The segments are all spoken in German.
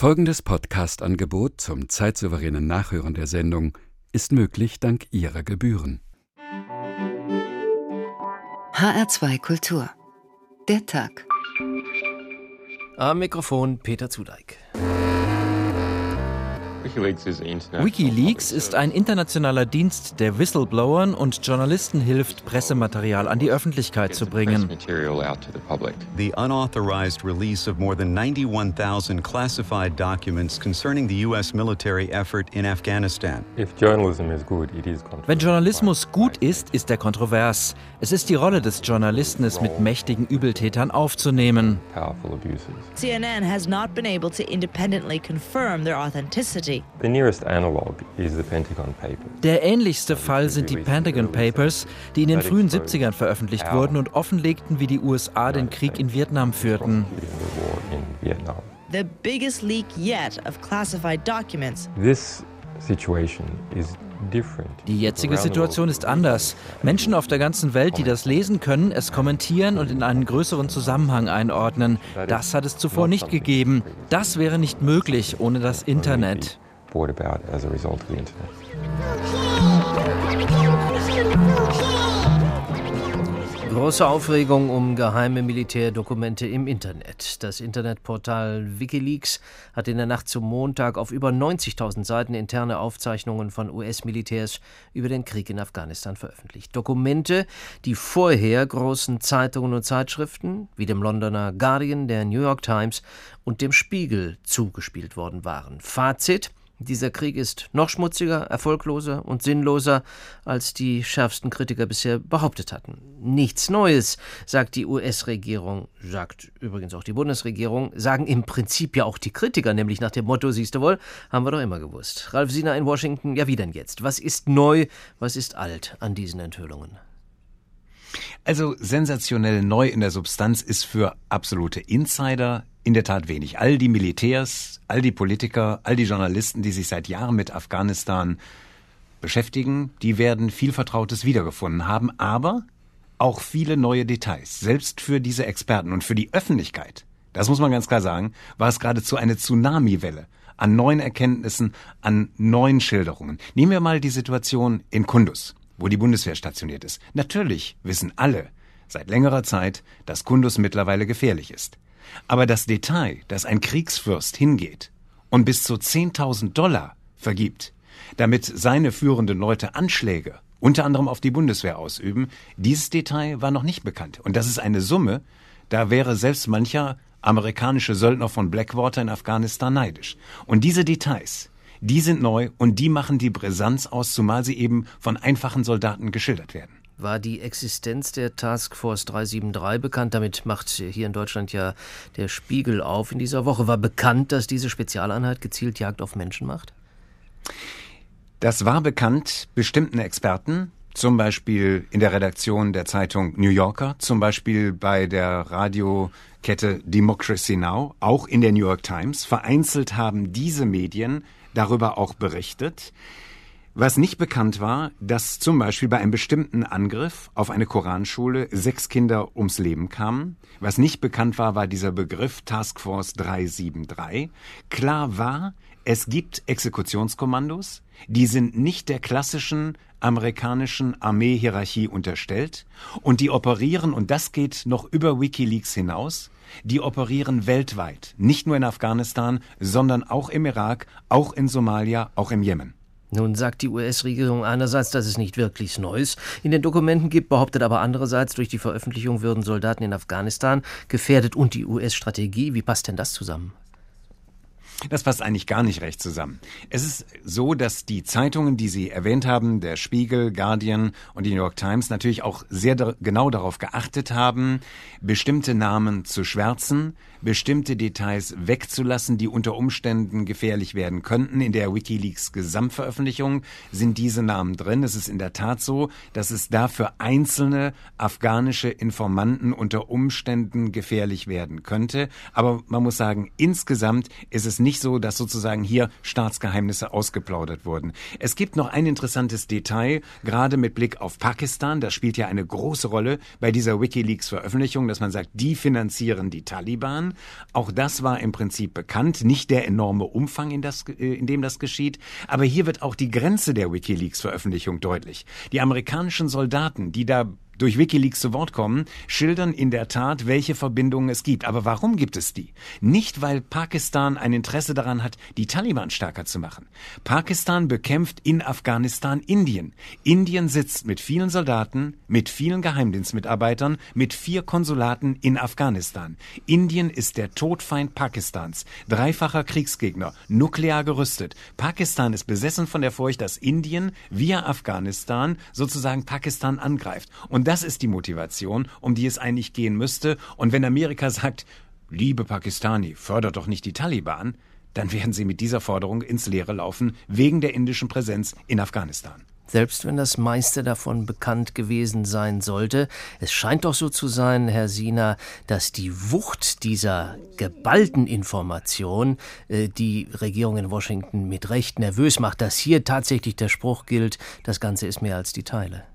Folgendes Podcast-Angebot zum zeitsouveränen Nachhören der Sendung ist möglich dank Ihrer Gebühren. HR2 Kultur. Der Tag. Am Mikrofon Peter Zudeik. WikiLeaks ist ein internationaler Dienst, der Whistleblowern und Journalisten hilft, Pressematerial an die Öffentlichkeit zu bringen. The unauthorized release of more than 91,000 classified documents concerning the US military effort in Afghanistan. Wenn Journalismus gut ist, ist er kontrovers. Es ist die Rolle des Journalisten, es mit mächtigen Übeltätern aufzunehmen. CNN has not been able to independently confirm their authenticity. Der ähnlichste Fall sind die Pentagon Papers, die in den frühen 70ern veröffentlicht wurden und offenlegten, wie die USA den Krieg in Vietnam führten. The biggest leak yet of classified documents. Die jetzige Situation ist anders. Menschen auf der ganzen Welt, die das lesen können, es kommentieren und in einen größeren Zusammenhang einordnen. Das hat es zuvor nicht gegeben. Das wäre nicht möglich ohne das Internet. Große Aufregung um geheime Militärdokumente im Internet. Das Internetportal WikiLeaks hat in der Nacht zum Montag auf über 90.000 Seiten interne Aufzeichnungen von US-Militärs über den Krieg in Afghanistan veröffentlicht. Dokumente, die vorher großen Zeitungen und Zeitschriften wie dem Londoner Guardian, der New York Times und dem Spiegel zugespielt worden waren. Fazit: Dieser Krieg ist noch schmutziger, erfolgloser und sinnloser, als die schärfsten Kritiker bisher behauptet hatten. Nichts Neues, sagt die US-Regierung, sagt übrigens auch die Bundesregierung, sagen im Prinzip ja auch die Kritiker, nämlich nach dem Motto, siehst du wohl, haben wir doch immer gewusst. Ralf Siener in Washington, ja wie denn jetzt? Was ist neu, was ist alt an diesen Enthüllungen? Also sensationell neu in der Substanz ist für absolute Insider in der Tat wenig. All die Militärs, all die Politiker, all die Journalisten, die sich seit Jahren mit Afghanistan beschäftigen, die werden viel Vertrautes wiedergefunden haben, aber auch viele neue Details. Selbst für diese Experten und für die Öffentlichkeit, das muss man ganz klar sagen, war es geradezu eine Tsunamiwelle an neuen Erkenntnissen, an neuen Schilderungen. Nehmen wir mal die Situation in Kunduz, wo die Bundeswehr stationiert ist. Natürlich wissen alle seit längerer Zeit, dass Kunduz mittlerweile gefährlich ist. Aber das Detail, dass ein Kriegsfürst hingeht und bis zu $10.000 vergibt, damit seine führenden Leute Anschläge, unter anderem auf die Bundeswehr ausüben, dieses Detail war noch nicht bekannt. Und das ist eine Summe, da wäre selbst mancher amerikanische Söldner von Blackwater in Afghanistan neidisch. Und diese Details, die sind neu und die machen die Brisanz aus, zumal sie eben von einfachen Soldaten geschildert werden. War die Existenz der Task Force 373 bekannt? Damit macht hier in Deutschland ja der Spiegel auf in dieser Woche. War bekannt, dass diese Spezialeinheit gezielt Jagd auf Menschen macht? Das war bekannt bestimmten Experten, zum Beispiel in der Redaktion der Zeitung New Yorker, zum Beispiel bei der Radiokette Democracy Now!, auch in der New York Times. Vereinzelt haben diese Medien darüber auch berichtet. Was nicht bekannt war, dass zum Beispiel bei einem bestimmten Angriff auf eine Koranschule 6 Kinder ums Leben kamen. Was nicht bekannt war, war dieser Begriff Task Force 373. Klar war, es gibt Exekutionskommandos, die sind nicht der klassischen amerikanischen Armeehierarchie unterstellt und die operieren, und das geht noch über WikiLeaks hinaus, die operieren weltweit, nicht nur in Afghanistan, sondern auch im Irak, auch in Somalia, auch im Jemen. Nun sagt die US-Regierung einerseits, dass es nicht wirklich Neues in den Dokumenten gibt, behauptet aber andererseits, durch die Veröffentlichung würden Soldaten in Afghanistan gefährdet und die US-Strategie. Wie passt denn das zusammen? Das passt eigentlich gar nicht recht zusammen. Es ist so, dass die Zeitungen, die Sie erwähnt haben, der Spiegel, Guardian und die New York Times, natürlich auch sehr genau darauf geachtet haben, bestimmte Namen zu schwärzen, bestimmte Details wegzulassen, die unter Umständen gefährlich werden könnten. In der WikiLeaks Gesamtveröffentlichung sind diese Namen drin. Es ist in der Tat so, dass es da für einzelne afghanische Informanten unter Umständen gefährlich werden könnte. Aber man muss sagen, insgesamt ist es nicht nicht so, dass sozusagen hier Staatsgeheimnisse ausgeplaudert wurden. Es gibt noch ein interessantes Detail, gerade mit Blick auf Pakistan. Das spielt ja eine große Rolle bei dieser WikiLeaks-Veröffentlichung, dass man sagt, die finanzieren die Taliban. Auch das war im Prinzip bekannt, nicht der enorme Umfang, in dem das geschieht. Aber hier wird auch die Grenze der WikiLeaks-Veröffentlichung deutlich. Die amerikanischen Soldaten, die da durch WikiLeaks zu Wort kommen, schildern in der Tat, welche Verbindungen es gibt. Aber warum gibt es die? Nicht, weil Pakistan ein Interesse daran hat, die Taliban stärker zu machen. Pakistan bekämpft in Afghanistan Indien. Indien sitzt mit vielen Soldaten, mit vielen Geheimdienstmitarbeitern, mit 4 Konsulaten in Afghanistan. Indien ist der Todfeind Pakistans, dreifacher Kriegsgegner, nuklear gerüstet. Pakistan ist besessen von der Furcht, dass Indien via Afghanistan sozusagen Pakistan angreift. Und das ist die Motivation, um die es eigentlich gehen müsste. Und wenn Amerika sagt, liebe Pakistani, fördert doch nicht die Taliban, dann werden sie mit dieser Forderung ins Leere laufen, wegen der indischen Präsenz in Afghanistan. Selbst wenn das meiste davon bekannt gewesen sein sollte, es scheint doch so zu sein, Herr Sina, dass die Wucht dieser geballten Information die Regierung in Washington mit Recht nervös macht, dass hier tatsächlich der Spruch gilt, das Ganze ist mehr als die Teile.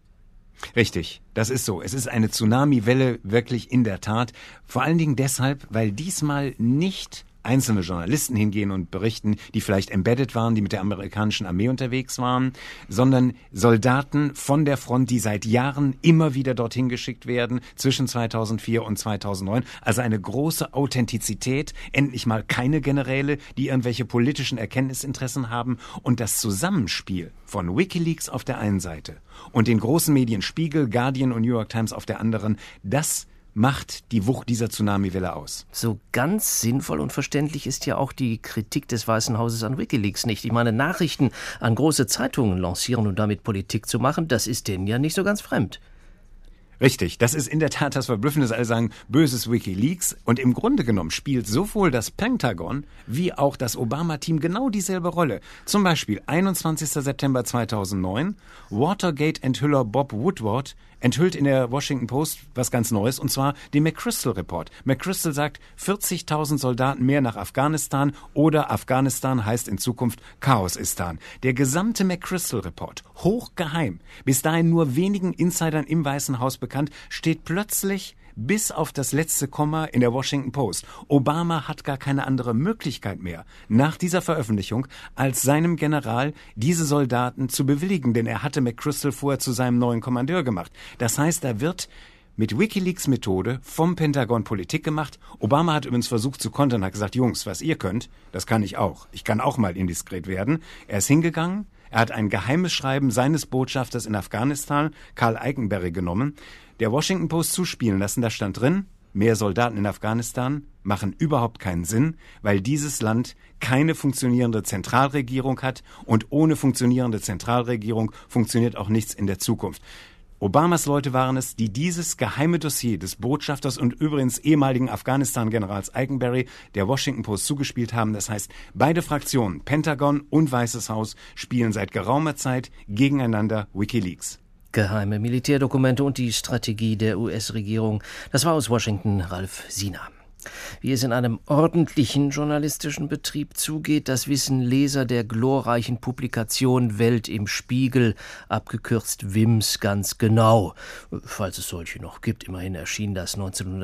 Richtig, das ist so. Es ist eine Tsunami-Welle wirklich in der Tat. Vor allen Dingen deshalb, weil diesmal nicht einzelne Journalisten hingehen und berichten, die vielleicht embedded waren, die mit der amerikanischen Armee unterwegs waren, sondern Soldaten von der Front, die seit Jahren immer wieder dorthin geschickt werden, zwischen 2004 und 2009. Also eine große Authentizität, endlich mal keine Generäle, die irgendwelche politischen Erkenntnisinteressen haben. Und das Zusammenspiel von WikiLeaks auf der einen Seite und den großen Medien Spiegel, Guardian und New York Times auf der anderen, das macht die Wucht dieser Tsunamiwelle aus. So ganz sinnvoll und verständlich ist ja auch die Kritik des Weißen Hauses an WikiLeaks nicht. Ich meine, Nachrichten an große Zeitungen lancieren und damit Politik zu machen, das ist denen ja nicht so ganz fremd. Richtig, das ist in der Tat das Verblüffende, dass alle sagen, böses WikiLeaks. Und im Grunde genommen spielt sowohl das Pentagon wie auch das Obama-Team genau dieselbe Rolle. Zum Beispiel 21. September 2009, Watergate-Enthüller Bob Woodward enthüllt in der Washington Post was ganz Neues, und zwar den McChrystal-Report. McChrystal sagt, 40.000 Soldaten mehr nach Afghanistan oder Afghanistan heißt in Zukunft Chaosistan. Der gesamte McChrystal-Report, hochgeheim, bis dahin nur wenigen Insidern im Weißen Haus bekannt, steht plötzlich bis auf das letzte Komma in der Washington Post. Obama hat gar keine andere Möglichkeit mehr, nach dieser Veröffentlichung, als seinem General diese Soldaten zu bewilligen, denn er hatte McChrystal vorher zu seinem neuen Kommandeur gemacht. Das heißt, da wird mit WikiLeaks-Methode vom Pentagon Politik gemacht. Obama hat übrigens versucht zu kontern, hat gesagt, Jungs, was ihr könnt, das kann ich auch. Ich kann auch mal indiskret werden. Er ist hingegangen, er hat ein geheimes Schreiben seines Botschafters in Afghanistan, Carl Eikenberry, genommen, der Washington Post zuspielen lassen. Da stand drin, mehr Soldaten in Afghanistan machen überhaupt keinen Sinn, weil dieses Land keine funktionierende Zentralregierung hat und ohne funktionierende Zentralregierung funktioniert auch nichts in der Zukunft. Obamas Leute waren es, die dieses geheime Dossier des Botschafters und übrigens ehemaligen Afghanistan-Generals Eikenberry der Washington Post zugespielt haben. Das heißt, beide Fraktionen, Pentagon und Weißes Haus, spielen seit geraumer Zeit gegeneinander WikiLeaks. Geheime Militärdokumente und die Strategie der US-Regierung. Das war aus Washington Ralf Sina. Wie es in einem ordentlichen journalistischen Betrieb zugeht, das wissen Leser der glorreichen Publikation Welt im Spiegel, abgekürzt WIMS, ganz genau. Falls es solche noch gibt, immerhin erschien das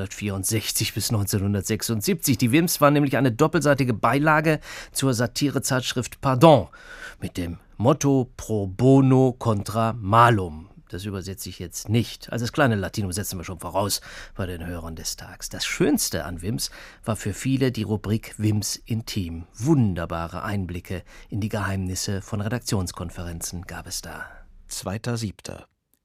1964 bis 1976. Die WIMS war nämlich eine doppelseitige Beilage zur Satirezeitschrift Pardon mit dem Motto Pro bono contra malum. Das übersetze ich jetzt nicht. Also das kleine Latinum setzen wir schon voraus bei den Hörern des Tags. Das Schönste an WIMS war für viele die Rubrik WIMS Intim. Wunderbare Einblicke in die Geheimnisse von Redaktionskonferenzen gab es da. 2.7.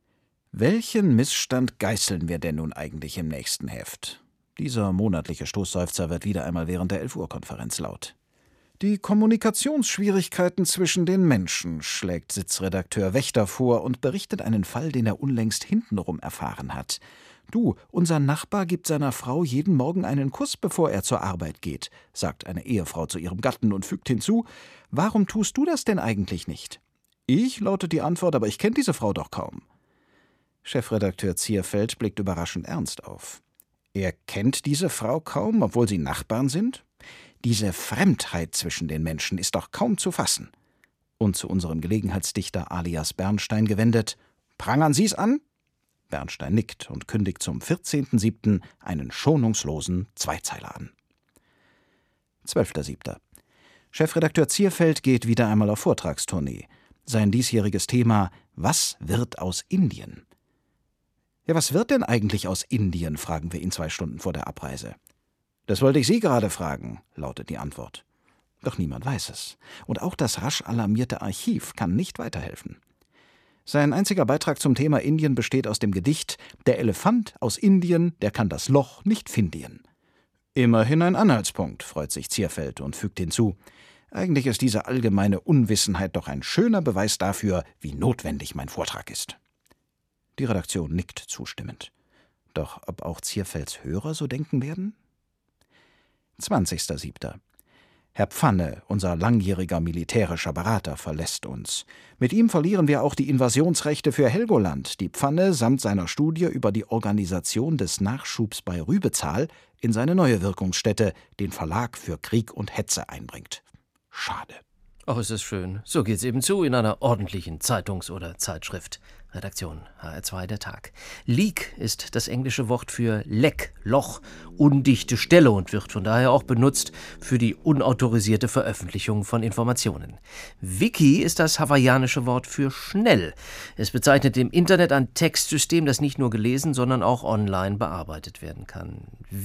Welchen Missstand geißeln wir denn nun eigentlich im nächsten Heft? Dieser monatliche Stoßseufzer wird wieder einmal während der 11-Uhr-Konferenz laut. Die Kommunikationsschwierigkeiten zwischen den Menschen, schlägt Sitzredakteur Wächter vor und berichtet einen Fall, den er unlängst hintenrum erfahren hat. Du, unser Nachbar gibt seiner Frau jeden Morgen einen Kuss, bevor er zur Arbeit geht, sagt eine Ehefrau zu ihrem Gatten und fügt hinzu, warum tust du das denn eigentlich nicht? Ich, lautet die Antwort, aber ich kenne diese Frau doch kaum. Chefredakteur Zierfeld blickt überraschend ernst auf. Er kennt diese Frau kaum, obwohl sie Nachbarn sind? Diese Fremdheit zwischen den Menschen ist doch kaum zu fassen. Und zu unserem Gelegenheitsdichter alias Bernstein gewendet: Prangern Sie's an? Bernstein nickt und kündigt zum 14.07. einen schonungslosen Zweizeiler an. 12.07. Chefredakteur Zierfeld geht wieder einmal auf Vortragstournee. Sein diesjähriges Thema: Was wird aus Indien? Ja, was wird denn eigentlich aus Indien, fragen wir ihn 2 Stunden vor der Abreise. Das wollte ich Sie gerade fragen, lautet die Antwort. Doch niemand weiß es. Und auch das rasch alarmierte Archiv kann nicht weiterhelfen. Sein einziger Beitrag zum Thema Indien besteht aus dem Gedicht: Der Elefant aus Indien, der kann das Loch nicht finden. Immerhin ein Anhaltspunkt, freut sich Zierfeld und fügt hinzu: Eigentlich ist diese allgemeine Unwissenheit doch ein schöner Beweis dafür, wie notwendig mein Vortrag ist. Die Redaktion nickt zustimmend. Doch ob auch Zierfelds Hörer so denken werden? 20.07. Herr Pfanne, unser langjähriger militärischer Berater, verlässt uns. Mit ihm verlieren wir auch die Invasionsrechte für Helgoland, die Pfanne samt seiner Studie über die Organisation des Nachschubs bei Rübezahl in seine neue Wirkungsstätte, den Verlag für Krieg und Hetze, einbringt. Schade. Ach, ist es schön. So geht's eben zu in einer ordentlichen Zeitungs- oder Zeitschrift. Redaktion HR2 der Tag. Leak ist das englische Wort für Leck, Loch, undichte Stelle und wird von daher auch benutzt für die unautorisierte Veröffentlichung von Informationen. Wiki ist das hawaiianische Wort für schnell. Es bezeichnet im Internet ein Textsystem, das nicht nur gelesen, sondern auch online bearbeitet werden kann.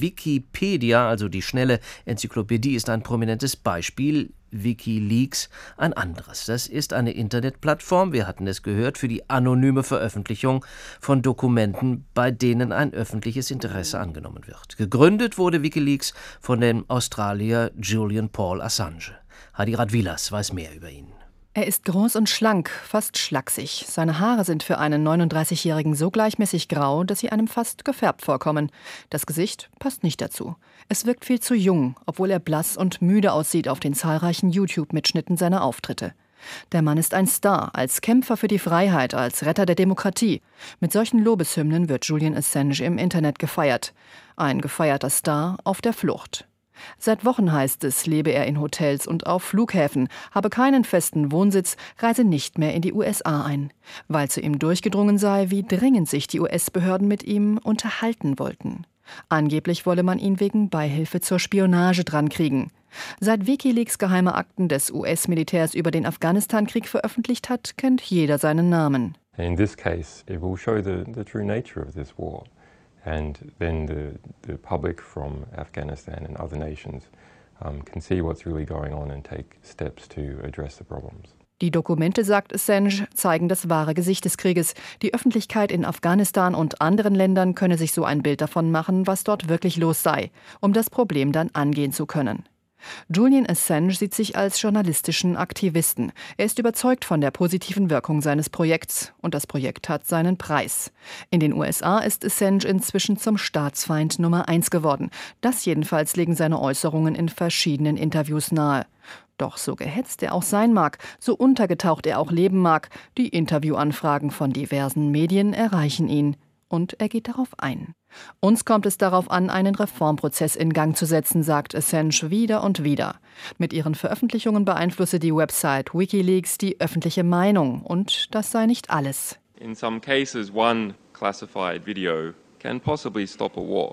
Wikipedia, also die schnelle Enzyklopädie, ist ein prominentes Beispiel. WikiLeaks ein anderes. Das ist eine Internetplattform, wir hatten es gehört, für die anonyme Veröffentlichung von Dokumenten, bei denen ein öffentliches Interesse angenommen wird. Gegründet wurde WikiLeaks von dem Australier Julian Paul Assange. Hadi Radwilas weiß mehr über ihn. Er ist groß und schlank, fast schlaksig. Seine Haare sind für einen 39-Jährigen so gleichmäßig grau, dass sie einem fast gefärbt vorkommen. Das Gesicht passt nicht dazu. Es wirkt viel zu jung, obwohl er blass und müde aussieht auf den zahlreichen YouTube-Mitschnitten seiner Auftritte. Der Mann ist ein Star, als Kämpfer für die Freiheit, als Retter der Demokratie. Mit solchen Lobeshymnen wird Julian Assange im Internet gefeiert. Ein gefeierter Star auf der Flucht. Seit Wochen heißt es, lebe er in Hotels und auf Flughäfen, habe keinen festen Wohnsitz, reise nicht mehr in die USA ein, weil zu ihm durchgedrungen sei, wie dringend sich die US-Behörden mit ihm unterhalten wollten. Angeblich wolle man ihn wegen Beihilfe zur Spionage drankriegen. Seit WikiLeaks geheime Akten des US-Militärs über den Afghanistan-Krieg veröffentlicht hat, kennt jeder seinen Namen. In this case, it will show the true nature of this war. And then the public from Afghanistan and other nations can see what's really going on and take steps to address the problems. Die Dokumente, sagt Assange, zeigen das wahre Gesicht des Krieges. Die Öffentlichkeit in Afghanistan und anderen Ländern könne sich so ein Bild davon machen, was dort wirklich los sei, um das Problem dann angehen zu können. Julian Assange sieht sich als journalistischen Aktivisten. Er ist überzeugt von der positiven Wirkung seines Projekts. Und das Projekt hat seinen Preis. In den USA ist Assange inzwischen zum Staatsfeind Nummer 1 geworden. Das jedenfalls legen seine Äußerungen in verschiedenen Interviews nahe. Doch so gehetzt er auch sein mag, so untergetaucht er auch leben mag, die Interviewanfragen von diversen Medien erreichen ihn. Und er geht darauf ein. Uns kommt es darauf an, einen Reformprozess in Gang zu setzen, sagt Assange wieder und wieder. Mit ihren Veröffentlichungen beeinflusse die Website WikiLeaks die öffentliche Meinung. Und das sei nicht alles. In some cases, one classified video can possibly stop a war.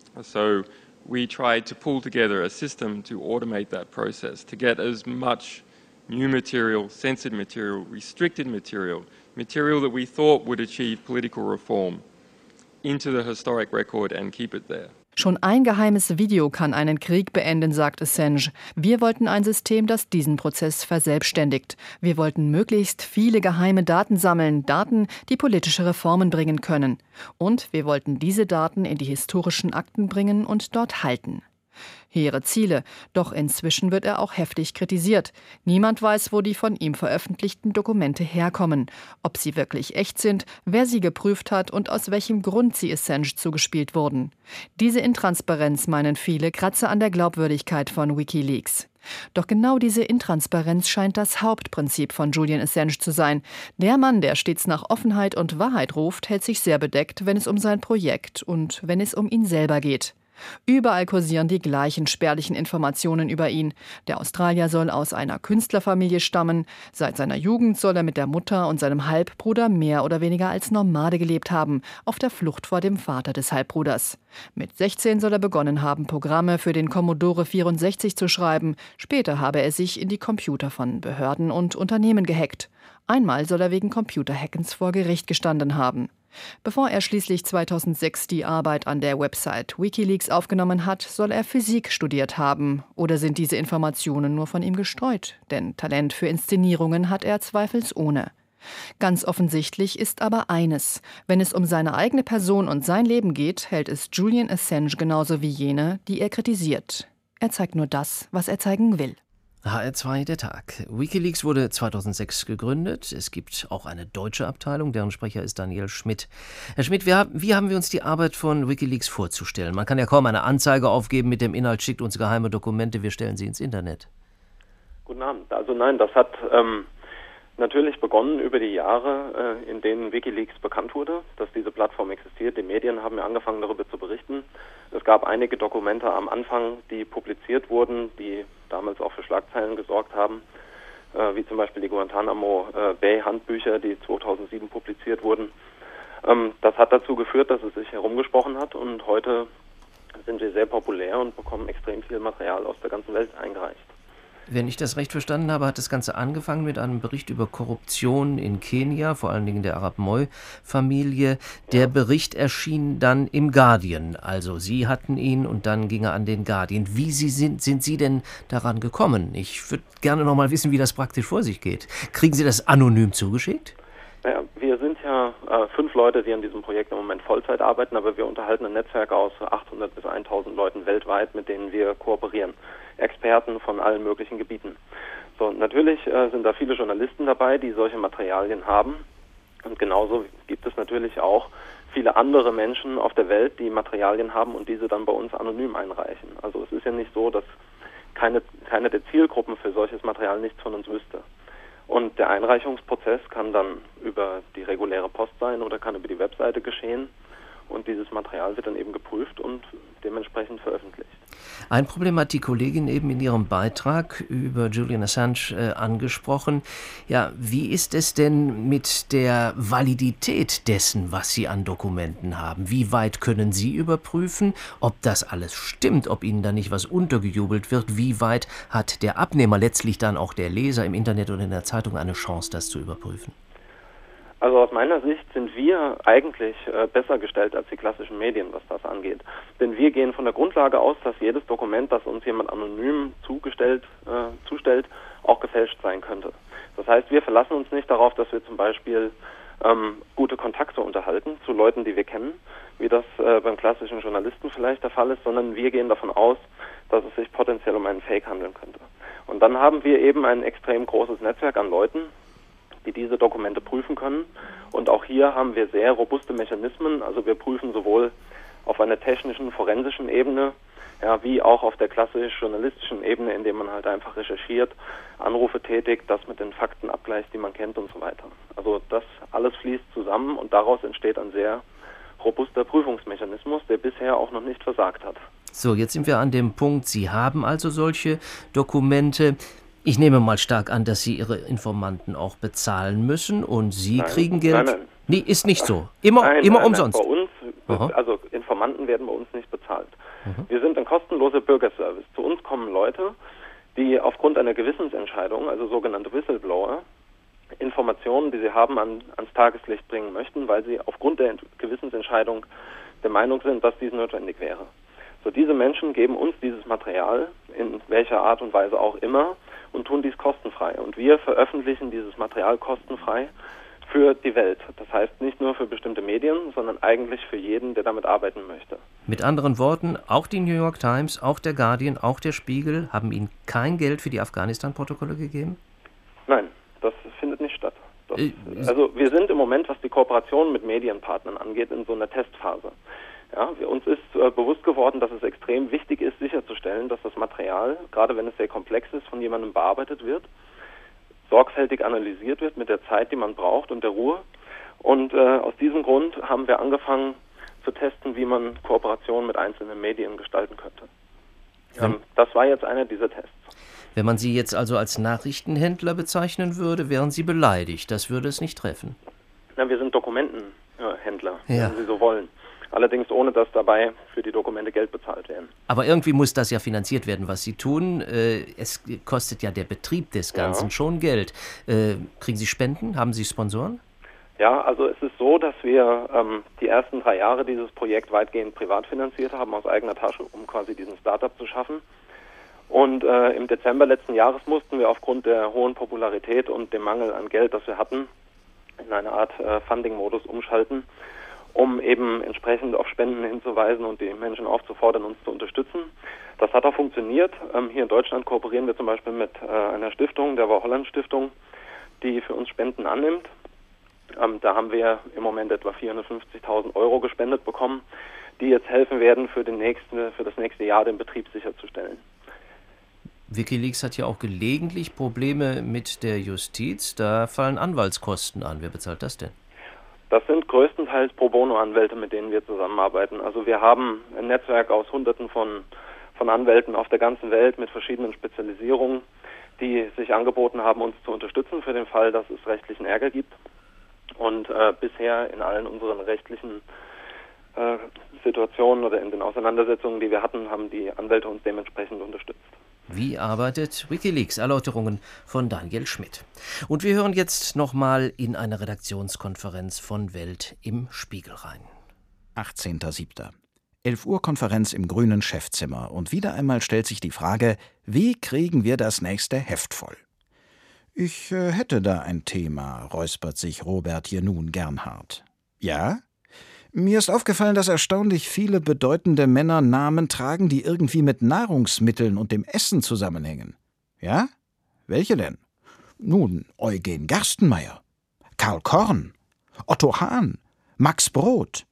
So we tried to pull together a system to automate that process, to get as much new material, censored material, restricted material, material that we thought would achieve political reform, into the historic record and keep it there. Schon ein geheimes Video kann einen Krieg beenden, sagt Assange. Wir wollten ein System, das diesen Prozess verselbstständigt. Wir wollten möglichst viele geheime Daten sammeln, Daten, die politische Reformen bringen können. Und wir wollten diese Daten in die historischen Akten bringen und dort halten. Hehre Ziele, doch inzwischen wird er auch heftig kritisiert. Niemand weiß, wo die von ihm veröffentlichten Dokumente herkommen, ob sie wirklich echt sind, wer sie geprüft hat und aus welchem Grund sie Assange zugespielt wurden. Diese Intransparenz, meinen viele, kratze an der Glaubwürdigkeit von WikiLeaks. Doch genau diese Intransparenz scheint das Hauptprinzip von Julian Assange zu sein. Der Mann, der stets nach Offenheit und Wahrheit ruft, hält sich sehr bedeckt, wenn es um sein Projekt und wenn es um ihn selber geht. Überall kursieren die gleichen spärlichen Informationen über ihn. Der Australier soll aus einer Künstlerfamilie stammen. Seit seiner Jugend soll er mit der Mutter und seinem Halbbruder mehr oder weniger als Nomade gelebt haben, auf der Flucht vor dem Vater des Halbbruders. Mit 16 soll er begonnen haben, Programme für den Commodore 64 zu schreiben. Später habe er sich in die Computer von Behörden und Unternehmen gehackt. Einmal soll er wegen Computerhackens vor Gericht gestanden haben. Bevor er schließlich 2006 die Arbeit an der Website WikiLeaks aufgenommen hat, soll er Physik studiert haben. Oder sind diese Informationen nur von ihm gestreut? Denn Talent für Inszenierungen hat er zweifelsohne. Ganz offensichtlich ist aber eines: Wenn es um seine eigene Person und sein Leben geht, hält es Julian Assange genauso wie jene, die er kritisiert. Er zeigt nur das, was er zeigen will. HR2 der Tag. WikiLeaks wurde 2006 gegründet. Es gibt auch eine deutsche Abteilung, deren Sprecher ist Daniel Schmidt. Herr Schmidt, wie haben wir uns die Arbeit von WikiLeaks vorzustellen? Man kann ja kaum eine Anzeige aufgeben mit dem Inhalt, schickt uns geheime Dokumente, wir stellen sie ins Internet. Guten Abend. Also nein, das hat natürlich begonnen über die Jahre, in denen WikiLeaks bekannt wurde, dass diese Plattform existiert. Die Medien haben ja angefangen, darüber zu berichten. Es gab einige Dokumente am Anfang, die publiziert wurden, die damals auch für Schlagzeilen gesorgt haben, wie zum Beispiel die Guantanamo Bay Handbücher, die 2007 publiziert wurden. Das hat dazu geführt, dass es sich herumgesprochen hat, und heute sind wir sehr populär und bekommen extrem viel Material aus der ganzen Welt eingereicht. Wenn ich das recht verstanden habe, hat das Ganze angefangen mit einem Bericht über Korruption in Kenia, vor allen Dingen der Arap-Moi-Familie. Der Bericht erschien dann im Guardian. Also Sie hatten ihn und dann ging er an den Guardian. Wie sind Sie denn daran gekommen? Ich würde gerne noch mal wissen, wie das praktisch vor sich geht. Kriegen Sie das anonym zugeschickt? Naja, wir sind ja 5 Leute, die an diesem Projekt im Moment Vollzeit arbeiten, aber wir unterhalten ein Netzwerk aus 800 bis 1000 Leuten weltweit, mit denen wir kooperieren. Experten von allen möglichen Gebieten. So, natürlich sind da viele Journalisten dabei, die solche Materialien haben. Und genauso gibt es natürlich auch viele andere Menschen auf der Welt, die Materialien haben und diese dann bei uns anonym einreichen. Also es ist ja nicht so, dass keine der Zielgruppen für solches Material nichts von uns wüsste. Und der Einreichungsprozess kann dann über die reguläre Post sein oder kann über die Webseite geschehen. Und dieses Material wird dann eben geprüft und dementsprechend veröffentlicht. Ein Problem hat die Kollegin eben in ihrem Beitrag über Julian Assange angesprochen. Ja, wie ist es denn mit der Validität dessen, was Sie an Dokumenten haben? Wie weit können Sie überprüfen, ob das alles stimmt, ob Ihnen da nicht was untergejubelt wird? Wie weit hat der Abnehmer, letztlich dann auch der Leser im Internet oder in der Zeitung, eine Chance, das zu überprüfen? Also aus meiner Sicht sind wir eigentlich besser gestellt als die klassischen Medien, was das angeht. Denn wir gehen von der Grundlage aus, dass jedes Dokument, das uns jemand anonym zustellt, auch gefälscht sein könnte. Das heißt, wir verlassen uns nicht darauf, dass wir zum Beispiel gute Kontakte unterhalten zu Leuten, die wir kennen, wie das beim klassischen Journalisten vielleicht der Fall ist, sondern wir gehen davon aus, dass es sich potenziell um einen Fake handeln könnte. Und dann haben wir eben ein extrem großes Netzwerk an Leuten, die diese Dokumente prüfen können. Und auch hier haben wir sehr robuste Mechanismen. Also wir prüfen sowohl auf einer technischen, forensischen Ebene, ja, wie auch auf der klassisch-journalistischen Ebene, indem man halt einfach recherchiert, Anrufe tätigt, das mit den Fakten abgleicht, die man kennt und so weiter. Also das alles fließt zusammen und daraus entsteht ein sehr robuster Prüfungsmechanismus, der bisher auch noch nicht versagt hat. So, jetzt sind wir an dem Punkt, Sie haben also solche Dokumente. Ich nehme mal stark an, dass Sie Ihre Informanten auch bezahlen müssen und Sie kriegen Geld. Nein. Nee, ist nicht so. Immer umsonst. Bei uns, also Informanten werden bei uns nicht bezahlt. Wir sind ein kostenloser Bürgerservice. Zu uns kommen Leute, die aufgrund einer Gewissensentscheidung, also sogenannte Whistleblower, Informationen, die sie haben, ans Tageslicht bringen möchten, weil sie aufgrund der Gewissensentscheidung der Meinung sind, dass dies notwendig wäre. So, diese Menschen geben uns dieses Material, in welcher Art und Weise auch immer, und tun dies kostenfrei. Und wir veröffentlichen dieses Material kostenfrei für die Welt. Das heißt nicht nur für bestimmte Medien, sondern eigentlich für jeden, der damit arbeiten möchte. Mit anderen Worten, auch die New York Times, auch der Guardian, auch der Spiegel haben Ihnen kein Geld für die Afghanistan-Protokolle gegeben? Nein, das findet nicht statt. Also wir sind im Moment, was die Kooperation mit Medienpartnern angeht, in so einer Testphase. Ja, uns ist bewusst geworden, dass es extrem wichtig ist, sicherzustellen, dass das Material, gerade wenn es sehr komplex ist, von jemandem bearbeitet wird, sorgfältig analysiert wird mit der Zeit, die man braucht und der Ruhe. Und aus diesem Grund haben wir angefangen zu testen, wie man Kooperationen mit einzelnen Medien gestalten könnte. Das war jetzt einer dieser Tests. Wenn man Sie jetzt also als Nachrichtenhändler bezeichnen würde, wären Sie beleidigt. Das würde es nicht treffen. Na, wir sind Dokumentenhändler, wenn Sie so wollen. Allerdings ohne, dass dabei für die Dokumente Geld bezahlt werden. Aber irgendwie muss das ja finanziert werden, was Sie tun. Es kostet ja der Betrieb des Ganzen schon Geld. Kriegen Sie Spenden? Haben Sie Sponsoren? Ja, also es ist so, dass wir die ersten 3 Jahre dieses Projekt weitgehend privat finanziert haben, aus eigener Tasche, um quasi diesen Startup zu schaffen. Und im Dezember letzten Jahres mussten wir aufgrund der hohen Popularität und dem Mangel an Geld, das wir hatten, in eine Art Funding-Modus umschalten, um eben entsprechend auf Spenden hinzuweisen und die Menschen aufzufordern, uns zu unterstützen. Das hat auch funktioniert. Hier in Deutschland kooperieren wir zum Beispiel mit einer Stiftung, der War-Holland-Stiftung, die für uns Spenden annimmt. Da haben wir im Moment etwa 450.000 € gespendet bekommen, die jetzt helfen werden, für das nächste Jahr den Betrieb sicherzustellen. WikiLeaks hat ja auch gelegentlich Probleme mit der Justiz. Da fallen Anwaltskosten an. Wer bezahlt das denn? Das sind größtenteils Pro-Bono-Anwälte, mit denen wir zusammenarbeiten. Also wir haben ein Netzwerk aus Hunderten von Anwälten auf der ganzen Welt mit verschiedenen Spezialisierungen, die sich angeboten haben, uns zu unterstützen für den Fall, dass es rechtlichen Ärger gibt. Und bisher in allen unseren rechtlichen Situationen oder in den Auseinandersetzungen, die wir hatten, haben die Anwälte uns dementsprechend unterstützt. Wie arbeitet WikiLeaks? Erläuterungen von Daniel Schmidt. Und wir hören jetzt nochmal in eine Redaktionskonferenz von Welt im Spiegel rein. 18.07. 11 Uhr Konferenz im grünen Chefzimmer. Und wieder einmal stellt sich die Frage, wie kriegen wir das nächste Heft voll? Ich hätte da ein Thema, räuspert sich Robert Jenun-Gernhardt. Ja? Mir ist aufgefallen, dass erstaunlich viele bedeutende Männer Namen tragen, die irgendwie mit Nahrungsmitteln und dem Essen zusammenhängen. Ja? Welche denn? Nun, Eugen Gerstenmaier, Karl Korn, Otto Hahn, Max Brod.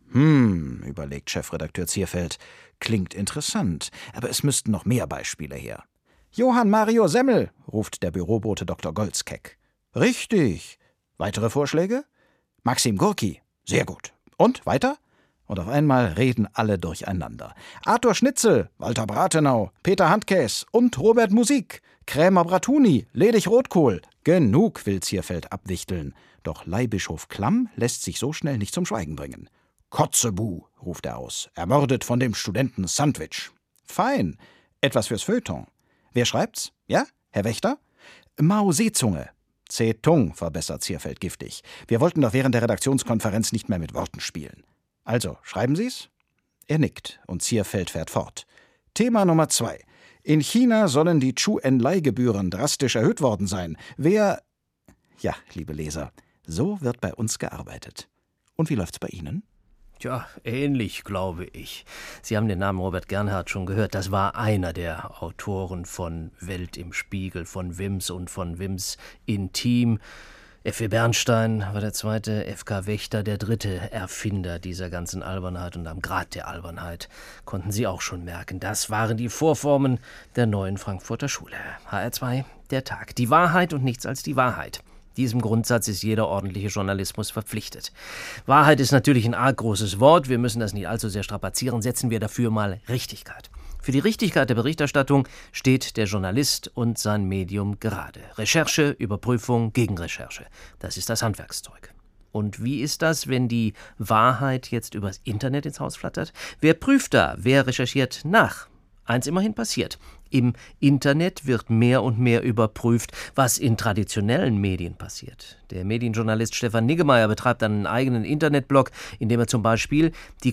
Überlegt Chefredakteur Zierfeld. Klingt interessant, aber es müssten noch mehr Beispiele her. Johann Mario Semmel, ruft der Bürobote Dr. Golzkeck. Richtig. Weitere Vorschläge? Maxim Gorki. Sehr gut. Und weiter? Und auf einmal reden alle durcheinander. Arthur Schnitzel, Walter Bratenau, Peter Handkäs und Robert Musik, Krämer Bratuni, Ledig Rotkohl. Genug will Zierfeld abwichteln. Doch Leihbischof Klamm lässt sich so schnell nicht zum Schweigen bringen. Kotzebu, ruft er aus, ermordet von dem Studenten Sandwich. Fein. Etwas fürs Feuilleton. Wer schreibt's? Ja, Herr Wächter? Mao Seezunge. Zetung, verbessert Zierfeld giftig. Wir wollten doch während der Redaktionskonferenz nicht mehr mit Worten spielen. Also, schreiben Sie's? Er nickt und Zierfeld fährt fort. Thema Nummer 2. In China sollen die Chu-En-Lai-Gebühren drastisch erhöht worden sein. Wer... Ja, liebe Leser, so wird bei uns gearbeitet. Und wie läuft's bei Ihnen? Tja, ähnlich, glaube ich. Sie haben den Namen Robert Gernhardt schon gehört. Das war einer der Autoren von Welt im Spiegel, von Wims und von Wims Intim. F.W. Bernstein war der zweite, F.K. Wächter der dritte Erfinder dieser ganzen Albernheit. Und am Grad der Albernheit konnten Sie auch schon merken. Das waren die Vorformen der neuen Frankfurter Schule. HR2, der Tag. Die Wahrheit und nichts als die Wahrheit. Diesem Grundsatz ist jeder ordentliche Journalismus verpflichtet. Wahrheit ist natürlich ein arg großes Wort. Wir müssen das nicht allzu sehr strapazieren. Setzen wir dafür mal Richtigkeit. Für die Richtigkeit der Berichterstattung steht der Journalist und sein Medium gerade. Recherche, Überprüfung, Gegenrecherche. Das ist das Handwerkszeug. Und wie ist das, wenn die Wahrheit jetzt übers Internet ins Haus flattert? Wer prüft da? Wer recherchiert nach? Eins immerhin passiert. Im Internet wird mehr und mehr überprüft, was in traditionellen Medien passiert. Der Medienjournalist Stefan Niggemeier betreibt einen eigenen Internetblog, in dem er zum Beispiel die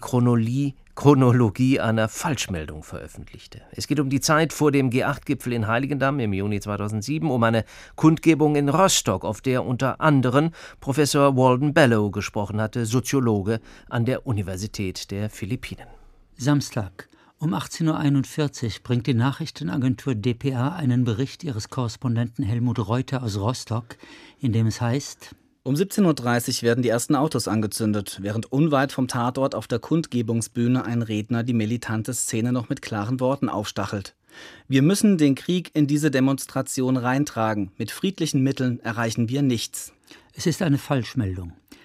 Chronologie einer Falschmeldung veröffentlichte. Es geht um die Zeit vor dem G8-Gipfel in Heiligendamm im Juni 2007, um eine Kundgebung in Rostock, auf der unter anderem Professor Walden Bellow gesprochen hatte, Soziologe an der Universität der Philippinen. Samstag. Um 18.41 Uhr bringt die Nachrichtenagentur dpa einen Bericht ihres Korrespondenten Helmut Reuter aus Rostock, in dem es heißt: Um 17.30 Uhr werden die ersten Autos angezündet, während unweit vom Tatort auf der Kundgebungsbühne ein Redner die militante Szene noch mit klaren Worten aufstachelt. Wir müssen den Krieg in diese Demonstration reintragen. Mit friedlichen Mitteln erreichen wir nichts. Es ist eine Falschmeldung.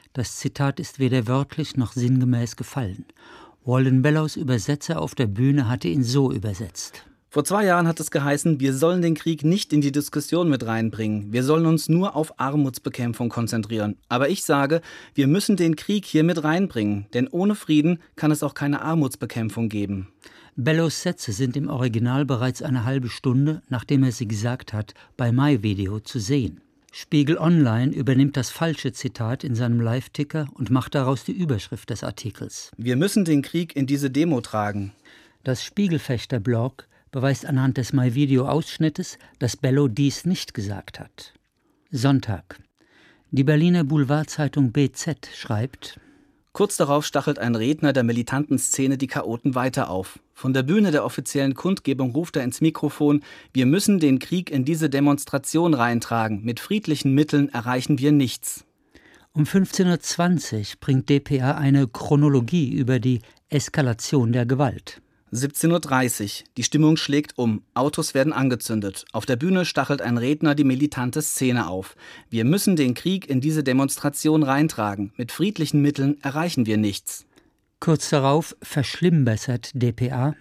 Das Zitat ist weder wörtlich noch sinngemäß gefallen. Walden Bellows, Übersetzer auf der Bühne, hatte ihn so übersetzt. Vor 2 Jahren hat es geheißen, wir sollen den Krieg nicht in die Diskussion mit reinbringen. Wir sollen uns nur auf Armutsbekämpfung konzentrieren. Aber ich sage, wir müssen den Krieg hier mit reinbringen. Denn ohne Frieden kann es auch keine Armutsbekämpfung geben. Bellows Sätze sind im Original bereits eine halbe Stunde, nachdem er sie gesagt hat, bei MyVideo zu sehen. Spiegel Online übernimmt das falsche Zitat in seinem Live-Ticker und macht daraus die Überschrift des Artikels. Wir müssen den Krieg in diese Demo tragen. Das Spiegelfechter-Blog beweist anhand des MyVideo-Ausschnittes, dass Bellow dies nicht gesagt hat. Sonntag. Die Berliner Boulevardzeitung BZ schreibt: Kurz darauf stachelt ein Redner der militanten Szene die Chaoten weiter auf. Von der Bühne der offiziellen Kundgebung ruft er ins Mikrofon: Wir müssen den Krieg in diese Demonstration reintragen. Mit friedlichen Mitteln erreichen wir nichts. Um 15:20 Uhr bringt dpa eine Chronologie über die Eskalation der Gewalt. 17:30 Uhr. Die Stimmung schlägt um. Autos werden angezündet. Auf der Bühne stachelt ein Redner die militante Szene auf. Wir müssen den Krieg in diese Demonstration reintragen. Mit friedlichen Mitteln erreichen wir nichts. Kurz darauf verschlimmbessert dpa: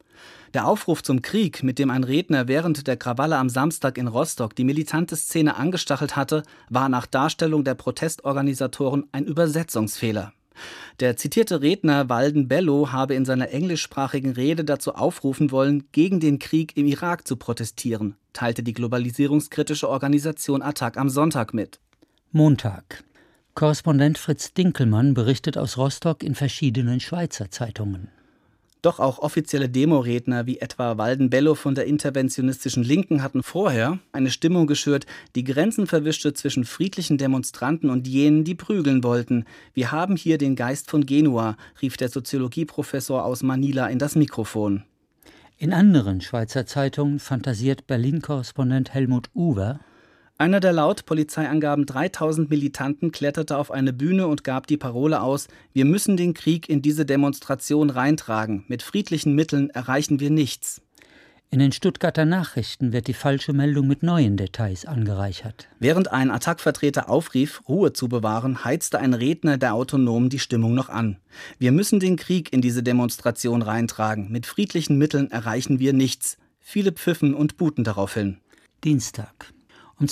Der Aufruf zum Krieg, mit dem ein Redner während der Krawalle am Samstag in Rostock die militante Szene angestachelt hatte, war nach Darstellung der Protestorganisatoren ein Übersetzungsfehler. Der zitierte Redner Walden Bellow habe in seiner englischsprachigen Rede dazu aufrufen wollen, gegen den Krieg im Irak zu protestieren, teilte die globalisierungskritische Organisation ATTAC am Sonntag mit. Montag. Korrespondent Fritz Dinkelmann berichtet aus Rostock in verschiedenen Schweizer Zeitungen. Doch auch offizielle Demoredner wie etwa Walden Bellow von der interventionistischen Linken hatten vorher eine Stimmung geschürt, die Grenzen verwischte zwischen friedlichen Demonstranten und jenen, die prügeln wollten. Wir haben hier den Geist von Genua, rief der Soziologieprofessor aus Manila in das Mikrofon. In anderen Schweizer Zeitungen fantasiert Berlin-Korrespondent Helmut Uwer: Einer der laut Polizeiangaben 3000 Militanten kletterte auf eine Bühne und gab die Parole aus: Wir müssen den Krieg in diese Demonstration reintragen. Mit friedlichen Mitteln erreichen wir nichts. In den Stuttgarter Nachrichten wird die falsche Meldung mit neuen Details angereichert. Während ein ATTAC-Vertreter aufrief, Ruhe zu bewahren, heizte ein Redner der Autonomen die Stimmung noch an. Wir müssen den Krieg in diese Demonstration reintragen. Mit friedlichen Mitteln erreichen wir nichts. Viele pfiffen und buhten daraufhin. Dienstag. Um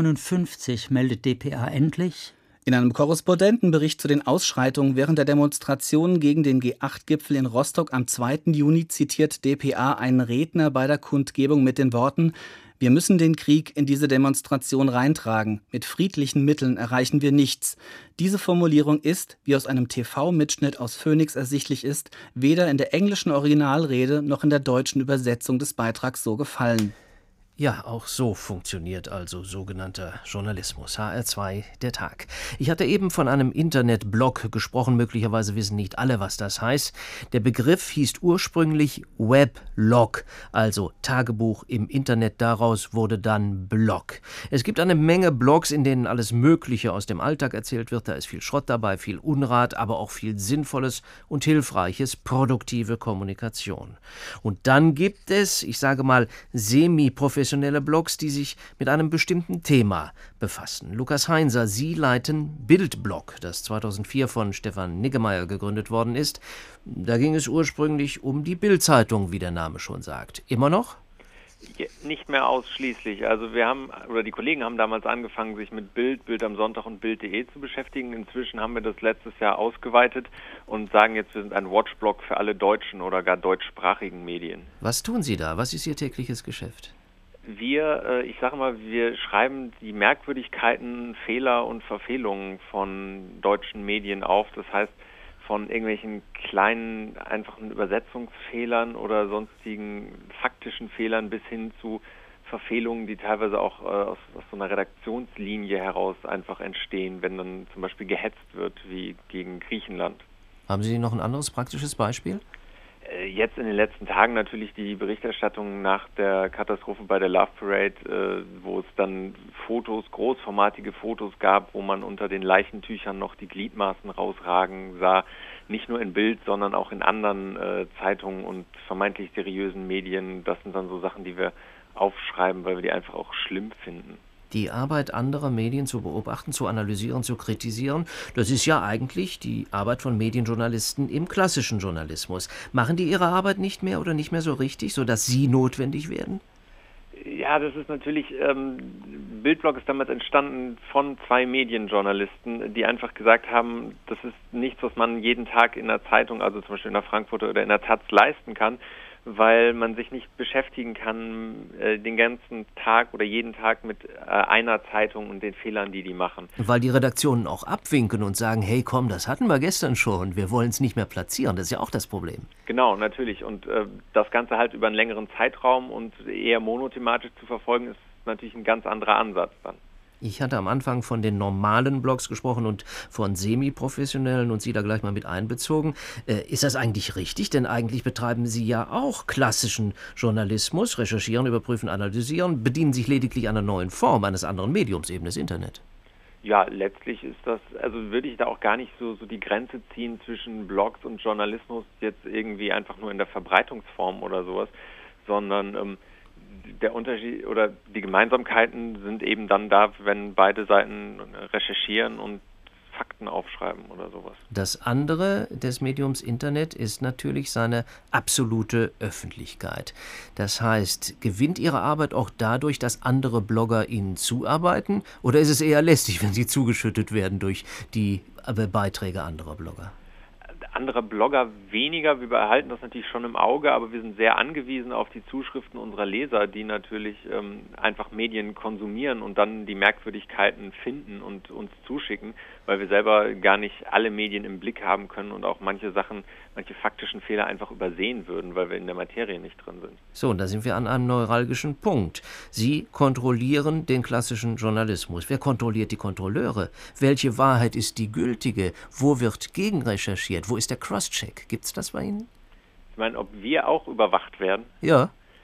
12:59 Uhr meldet dpa endlich: In einem Korrespondentenbericht zu den Ausschreitungen während der Demonstrationen gegen den G8-Gipfel in Rostock am 2. Juni zitiert dpa einen Redner bei der Kundgebung mit den Worten: Wir müssen den Krieg in diese Demonstration reintragen. Mit friedlichen Mitteln erreichen wir nichts. Diese Formulierung ist, wie aus einem TV-Mitschnitt aus Phoenix ersichtlich ist, weder in der englischen Originalrede noch in der deutschen Übersetzung des Beitrags so gefallen. Ja, auch so funktioniert also sogenannter Journalismus. HR2, der Tag. Ich hatte eben von einem Internetblog gesprochen. Möglicherweise wissen nicht alle, was das heißt. Der Begriff hieß ursprünglich Weblog, also Tagebuch im Internet. Daraus wurde dann Blog. Es gibt eine Menge Blogs, in denen alles Mögliche aus dem Alltag erzählt wird. Da ist viel Schrott dabei, viel Unrat, aber auch viel Sinnvolles und Hilfreiches, produktive Kommunikation. Und dann gibt es, ich sage mal, semi-professionelle Blogs, die sich mit einem bestimmten Thema befassen. Lukas Heinser, Sie leiten Bildblog, das 2004 von Stefan Niggemeier gegründet worden ist. Da ging es ursprünglich um die Bild-Zeitung, wie der Name schon sagt. Immer noch? Ja, nicht mehr ausschließlich. Also die Kollegen haben damals angefangen, sich mit Bild am Sonntag und Bild.de zu beschäftigen. Inzwischen haben wir das letztes Jahr ausgeweitet und sagen jetzt, wir sind ein Watchblog für alle deutschen oder gar deutschsprachigen Medien. Was tun Sie da? Was ist Ihr tägliches Geschäft? Wir schreiben die Merkwürdigkeiten, Fehler und Verfehlungen von deutschen Medien auf. Das heißt, von irgendwelchen kleinen, einfachen Übersetzungsfehlern oder sonstigen faktischen Fehlern bis hin zu Verfehlungen, die teilweise auch aus so einer Redaktionslinie heraus einfach entstehen, wenn dann zum Beispiel gehetzt wird, wie gegen Griechenland. Haben Sie noch ein anderes praktisches Beispiel? Jetzt in den letzten Tagen natürlich die Berichterstattung nach der Katastrophe bei der Love Parade, wo es dann großformatige Fotos gab, wo man unter den Leichentüchern noch die Gliedmaßen rausragen sah. Nicht nur in Bild, sondern auch in anderen Zeitungen und vermeintlich seriösen Medien. Das sind dann so Sachen, die wir aufschreiben, weil wir die einfach auch schlimm finden. Die Arbeit anderer Medien zu beobachten, zu analysieren, zu kritisieren, das ist ja eigentlich die Arbeit von Medienjournalisten im klassischen Journalismus. Machen die ihre Arbeit nicht mehr oder nicht mehr so richtig, sodass sie notwendig werden? Ja, das ist natürlich, Bildblog ist damals entstanden von 2 Medienjournalisten, die einfach gesagt haben, das ist nichts, was man jeden Tag in der Zeitung, also zum Beispiel in der Frankfurter oder in der Taz leisten kann, weil man sich nicht beschäftigen kann den ganzen Tag oder jeden Tag mit einer Zeitung und den Fehlern, die machen. Weil die Redaktionen auch abwinken und sagen, hey komm, das hatten wir gestern schon, wir wollen es nicht mehr platzieren, das ist ja auch das Problem. Genau, natürlich. Und das Ganze halt über einen längeren Zeitraum und eher monothematisch zu verfolgen, ist natürlich ein ganz anderer Ansatz dann. Ich hatte am Anfang von den normalen Blogs gesprochen und von semi-professionellen und Sie da gleich mal mit einbezogen. Ist das eigentlich richtig? Denn eigentlich betreiben Sie ja auch klassischen Journalismus, recherchieren, überprüfen, analysieren, bedienen sich lediglich einer neuen Form, eines anderen Mediums, eben das Internet. Ja, letztlich ist das, also würde ich da auch gar nicht so die Grenze ziehen zwischen Blogs und Journalismus jetzt irgendwie einfach nur in der Verbreitungsform oder sowas, sondern der Unterschied oder die Gemeinsamkeiten sind eben dann da, wenn beide Seiten recherchieren und Fakten aufschreiben oder sowas. Das andere des Mediums Internet ist natürlich seine absolute Öffentlichkeit. Das heißt, gewinnt Ihre Arbeit auch dadurch, dass andere Blogger Ihnen zuarbeiten? Oder ist es eher lästig, wenn Sie zugeschüttet werden durch die Beiträge anderer Blogger? Andere Blogger weniger, wir behalten das natürlich schon im Auge, aber wir sind sehr angewiesen auf die Zuschriften unserer Leser, die natürlich einfach Medien konsumieren und dann die Merkwürdigkeiten finden und uns zuschicken, weil wir selber gar nicht alle Medien im Blick haben können und auch manche Sachen, manche faktischen Fehler einfach übersehen würden, weil wir in der Materie nicht drin sind. So, und da sind wir an einem neuralgischen Punkt. Sie kontrollieren den klassischen Journalismus. Wer kontrolliert die Kontrolleure? Welche Wahrheit ist die gültige? Wo wird gegenrecherchiert? Wo ist der Crosscheck? Gibt's das bei Ihnen? Ich meine, ob wir auch überwacht werden? Ja.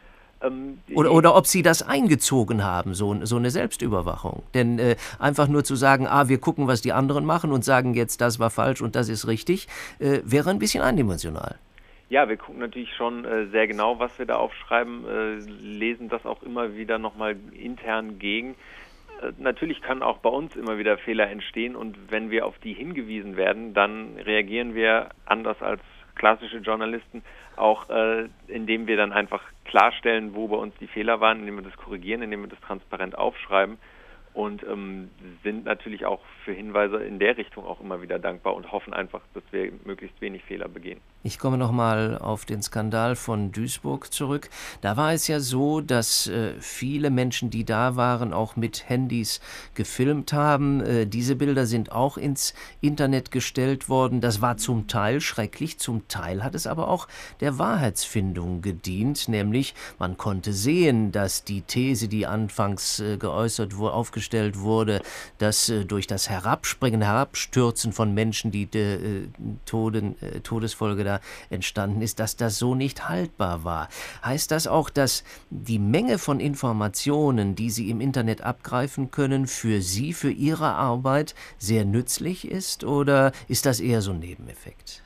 Oder ob Sie das eingezogen haben, so eine Selbstüberwachung. Denn einfach nur zu sagen, wir gucken, was die anderen machen und sagen jetzt, das war falsch und das ist richtig, wäre ein bisschen eindimensional. Ja, wir gucken natürlich schon sehr genau, was wir da aufschreiben, lesen das auch immer wieder nochmal intern gegen. Natürlich können auch bei uns immer wieder Fehler entstehen und wenn wir auf die hingewiesen werden, dann reagieren wir anders als klassische Journalisten, auch indem wir dann einfach klarstellen, wo bei uns die Fehler waren, indem wir das korrigieren, indem wir das transparent aufschreiben und sind natürlich auch für Hinweise in der Richtung auch immer wieder dankbar und hoffen einfach, dass wir möglichst wenig Fehler begehen. Ich komme nochmal auf den Skandal von Duisburg zurück. Da war es ja so, dass viele Menschen, die da waren, auch mit Handys gefilmt haben. Diese Bilder sind auch ins Internet gestellt worden. Das war zum Teil schrecklich, zum Teil hat es aber auch der Wahrheitsfindung gedient. Nämlich, man konnte sehen, dass die These, die anfangs aufgestellt wurde, dass durch das Herabstürzen von Menschen, die Todesfolge da entstanden ist, dass das so nicht haltbar war. Heißt das auch, dass die Menge von Informationen, die Sie im Internet abgreifen können, für Sie, für Ihre Arbeit sehr nützlich ist oder ist das eher so ein Nebeneffekt?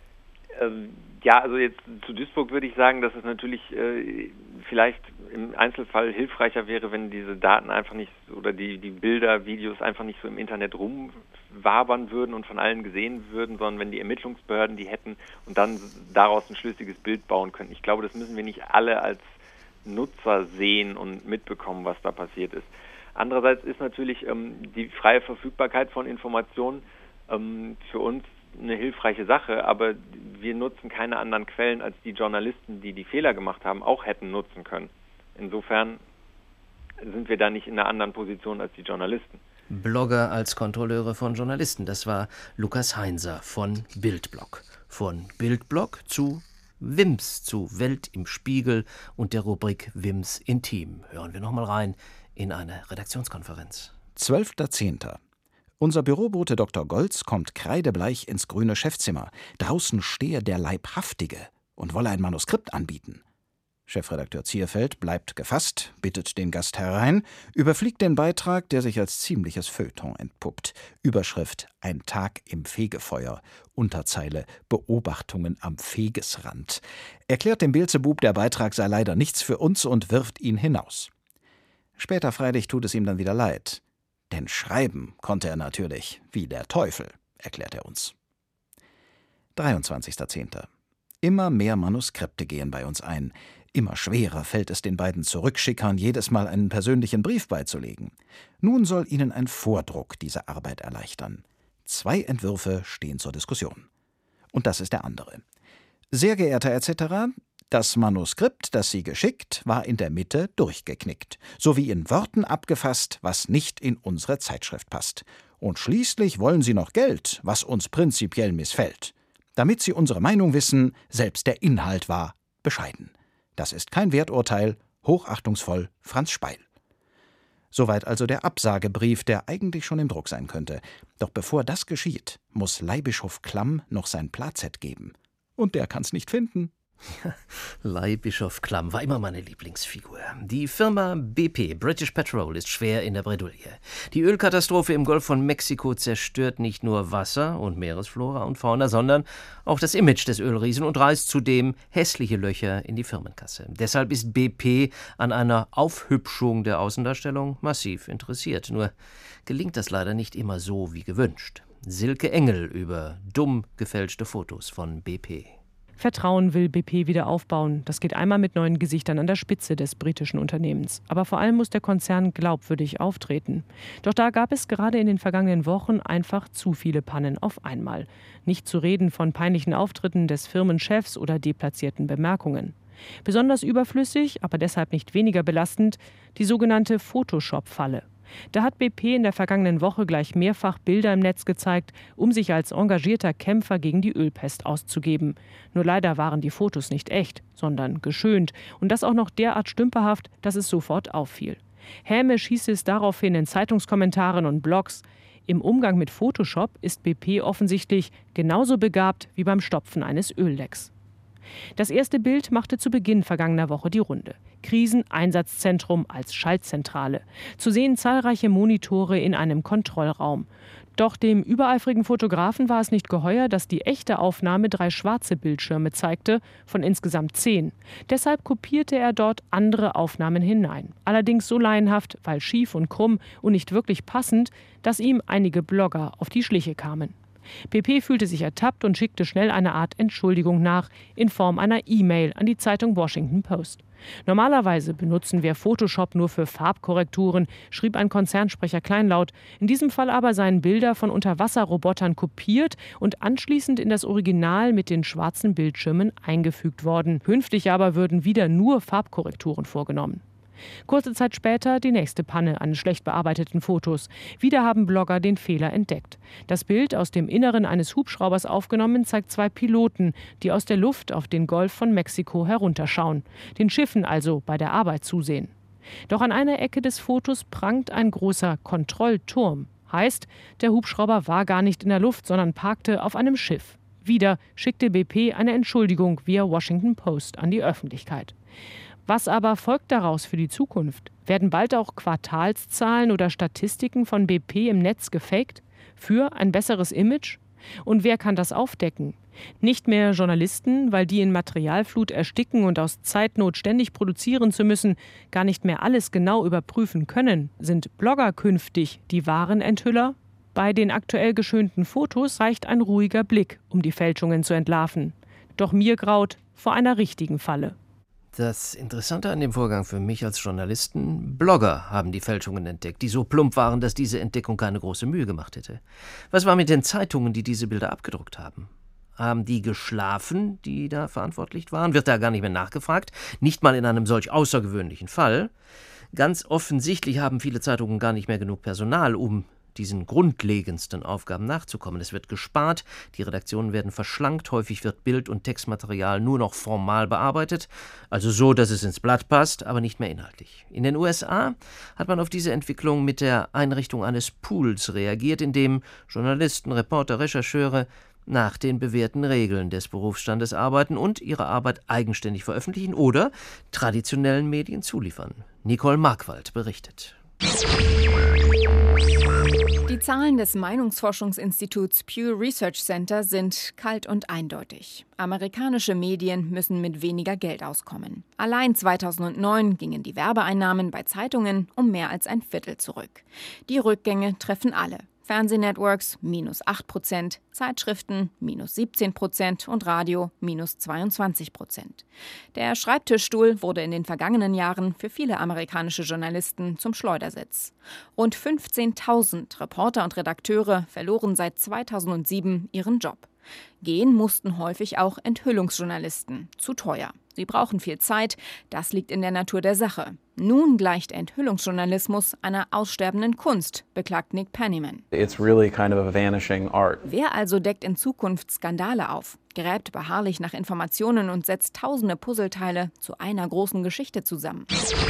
Ja, also jetzt zu Duisburg würde ich sagen, dass es natürlich vielleicht im Einzelfall hilfreicher wäre, wenn diese Daten einfach nicht oder die Bilder, Videos einfach nicht so im Internet rumwabern würden und von allen gesehen würden, sondern wenn die Ermittlungsbehörden die hätten und dann daraus ein schlüssiges Bild bauen könnten. Ich glaube, das müssen wir nicht alle als Nutzer sehen und mitbekommen, was da passiert ist. Andererseits ist natürlich die freie Verfügbarkeit von Informationen für uns eine hilfreiche Sache, aber wir nutzen keine anderen Quellen, als die Journalisten, die Fehler gemacht haben, auch hätten nutzen können. Insofern sind wir da nicht in einer anderen Position als die Journalisten. Blogger als Kontrolleure von Journalisten, das war Lukas Heinser von Bildblog. Von Bildblog zu WIMS, zu Welt im Spiegel und der Rubrik WIMS Intim. Hören wir nochmal rein in eine Redaktionskonferenz. 12.10. Unser Bürobote Dr. Goltz kommt kreidebleich ins grüne Chefzimmer. Draußen stehe der Leibhaftige und wolle ein Manuskript anbieten. Chefredakteur Zierfeld bleibt gefasst, bittet den Gast herein, überfliegt den Beitrag, der sich als ziemliches Feuilleton entpuppt. Überschrift: Ein Tag im Fegefeuer. Unterzeile: Beobachtungen am Fegesrand. Erklärt dem Beelzebub, der Beitrag sei leider nichts für uns und wirft ihn hinaus. Später freilich tut es ihm dann wieder leid. Denn schreiben konnte er natürlich, wie der Teufel, erklärt er uns. 23.10. Immer mehr Manuskripte gehen bei uns ein. Immer schwerer fällt es den beiden Zurückschickern, jedes Mal einen persönlichen Brief beizulegen. Nun soll ihnen ein Vordruck diese Arbeit erleichtern. 2 Entwürfe stehen zur Diskussion. Und das ist der andere. Sehr geehrter etc., das Manuskript, das Sie geschickt, war in der Mitte durchgeknickt, sowie in Worten abgefasst, was nicht in unsere Zeitschrift passt. Und schließlich wollen Sie noch Geld, was uns prinzipiell missfällt. Damit Sie unsere Meinung wissen, selbst der Inhalt war bescheiden. Das ist kein Werturteil, hochachtungsvoll Franz Speil. Soweit also der Absagebrief, der eigentlich schon im Druck sein könnte. Doch bevor das geschieht, muss Leihbischof Klamm noch sein Plazett geben. Und der kann's nicht finden. Leihbischof Klamm war immer meine Lieblingsfigur. Die Firma BP, British Petrol, ist schwer in der Bredouille. Die Ölkatastrophe im Golf von Mexiko zerstört nicht nur Wasser und Meeresflora und Fauna, sondern auch das Image des Ölriesen und reißt zudem hässliche Löcher in die Firmenkasse. Deshalb ist BP an einer Aufhübschung der Außendarstellung massiv interessiert. Nur gelingt das leider nicht immer so wie gewünscht. Silke Engel über dumm gefälschte Fotos von BP. Vertrauen will BP wieder aufbauen. Das geht einmal mit neuen Gesichtern an der Spitze des britischen Unternehmens. Aber vor allem muss der Konzern glaubwürdig auftreten. Doch da gab es gerade in den vergangenen Wochen einfach zu viele Pannen auf einmal. Nicht zu reden von peinlichen Auftritten des Firmenchefs oder deplatzierten Bemerkungen. Besonders überflüssig, aber deshalb nicht weniger belastend, die sogenannte Photoshop-Falle. Da hat BP in der vergangenen Woche gleich mehrfach Bilder im Netz gezeigt, um sich als engagierter Kämpfer gegen die Ölpest auszugeben. Nur leider waren die Fotos nicht echt, sondern geschönt. Und das auch noch derart stümperhaft, dass es sofort auffiel. Hämisch hieß es daraufhin in Zeitungskommentaren und Blogs: Im Umgang mit Photoshop ist BP offensichtlich genauso begabt wie beim Stopfen eines Öllecks. Das erste Bild machte zu Beginn vergangener Woche die Runde. Kriseneinsatzzentrum als Schaltzentrale. Zu sehen zahlreiche Monitore in einem Kontrollraum. Doch dem übereifrigen Fotografen war es nicht geheuer, dass die echte Aufnahme 3 schwarze Bildschirme zeigte, von insgesamt 10. Deshalb kopierte er dort andere Aufnahmen hinein. Allerdings so laienhaft, weil schief und krumm und nicht wirklich passend, dass ihm einige Blogger auf die Schliche kamen. BP fühlte sich ertappt und schickte schnell eine Art Entschuldigung nach, in Form einer E-Mail an die Zeitung Washington Post. Normalerweise benutzen wir Photoshop nur für Farbkorrekturen, schrieb ein Konzernsprecher kleinlaut. In diesem Fall aber seien Bilder von Unterwasserrobotern kopiert und anschließend in das Original mit den schwarzen Bildschirmen eingefügt worden. Künftig aber würden wieder nur Farbkorrekturen vorgenommen. Kurze Zeit später die nächste Panne an schlecht bearbeiteten Fotos. Wieder haben Blogger den Fehler entdeckt. Das Bild aus dem Inneren eines Hubschraubers aufgenommen zeigt 2 Piloten, die aus der Luft auf den Golf von Mexiko herunterschauen. Den Schiffen also bei der Arbeit zusehen. Doch an einer Ecke des Fotos prangt ein großer Kontrollturm. Heißt, der Hubschrauber war gar nicht in der Luft, sondern parkte auf einem Schiff. Wieder schickte BP eine Entschuldigung via Washington Post an die Öffentlichkeit. Was aber folgt daraus für die Zukunft? Werden bald auch Quartalszahlen oder Statistiken von BP im Netz gefaked? Für ein besseres Image? Und wer kann das aufdecken? Nicht mehr Journalisten, weil die in Materialflut ersticken und aus Zeitnot ständig produzieren zu müssen, gar nicht mehr alles genau überprüfen können. Sind Blogger künftig die wahren Enthüller? Bei den aktuell geschönten Fotos reicht ein ruhiger Blick, um die Fälschungen zu entlarven. Doch mir graut vor einer richtigen Falle. Das Interessante an dem Vorgang für mich als Journalisten: Blogger haben die Fälschungen entdeckt, die so plump waren, dass diese Entdeckung keine große Mühe gemacht hätte. Was war mit den Zeitungen, die diese Bilder abgedruckt haben? Haben die geschlafen, die da verantwortlich waren? Wird da gar nicht mehr nachgefragt? Nicht mal in einem solch außergewöhnlichen Fall. Ganz offensichtlich haben viele Zeitungen gar nicht mehr genug Personal, um diesen grundlegendsten Aufgaben nachzukommen. Es wird gespart, die Redaktionen werden verschlankt, häufig wird Bild- und Textmaterial nur noch formal bearbeitet, also so, dass es ins Blatt passt, aber nicht mehr inhaltlich. In den USA hat man auf diese Entwicklung mit der Einrichtung eines Pools reagiert, in dem Journalisten, Reporter, Rechercheure nach den bewährten Regeln des Berufsstandes arbeiten und ihre Arbeit eigenständig veröffentlichen oder traditionellen Medien zuliefern. Nicole Markwald berichtet. Die Zahlen des Meinungsforschungsinstituts Pew Research Center sind kalt und eindeutig. Amerikanische Medien müssen mit weniger Geld auskommen. Allein 2009 gingen die Werbeeinnahmen bei Zeitungen um mehr als ein Viertel zurück. Die Rückgänge treffen alle. Fernsehnetworks minus 8%, Zeitschriften minus 17% und Radio minus 22%. Der Schreibtischstuhl wurde in den vergangenen Jahren für viele amerikanische Journalisten zum Schleudersitz. Rund 15.000 Reporter und Redakteure verloren seit 2007 ihren Job. Gehen mussten häufig auch Enthüllungsjournalisten. Zu teuer. Sie brauchen viel Zeit. Das liegt in der Natur der Sache. Nun gleicht Enthüllungsjournalismus einer aussterbenden Kunst, beklagt Nick Penniman. It's really kind of a vanishing art. Wer also deckt in Zukunft Skandale auf, gräbt beharrlich nach Informationen und setzt tausende Puzzleteile zu einer großen Geschichte zusammen?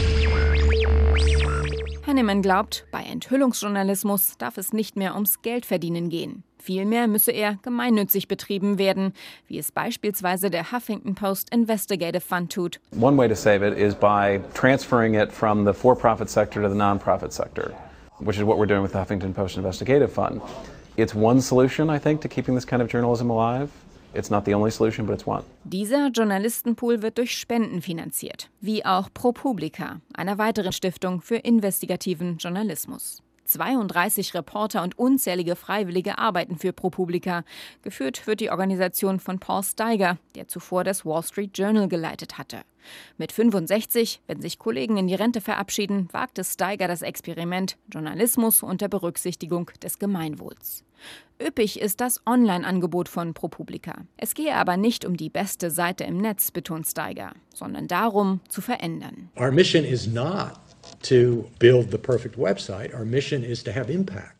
Penniman glaubt, bei Enthüllungsjournalismus darf es nicht mehr ums Geldverdienen gehen. Vielmehr müsse er gemeinnützig betrieben werden, wie es beispielsweise der Huffington Post Investigative Fund tut. One way to save it is by transferring it from the for-profit sector to the non-profit sector, which is what we're doing with the Huffington Post Investigative Fund. It's one solution, I think, to keeping this kind of journalism alive. It's not the only solution, but it's one. Dieser Journalistenpool wird durch Spenden finanziert, wie auch ProPublica, einer weiteren Stiftung für investigativen Journalismus. 32 Reporter und unzählige Freiwillige arbeiten für ProPublica. Geführt wird die Organisation von Paul Steiger, der zuvor das Wall Street Journal geleitet hatte. Mit 65, wenn sich Kollegen in die Rente verabschieden, wagte Steiger das Experiment Journalismus unter Berücksichtigung des Gemeinwohls. Üppig ist das Online-Angebot von ProPublica. Es gehe aber nicht um die beste Seite im Netz, betont Steiger, sondern darum, zu verändern. Our mission is not to build the perfect website. Our mission is to have impact.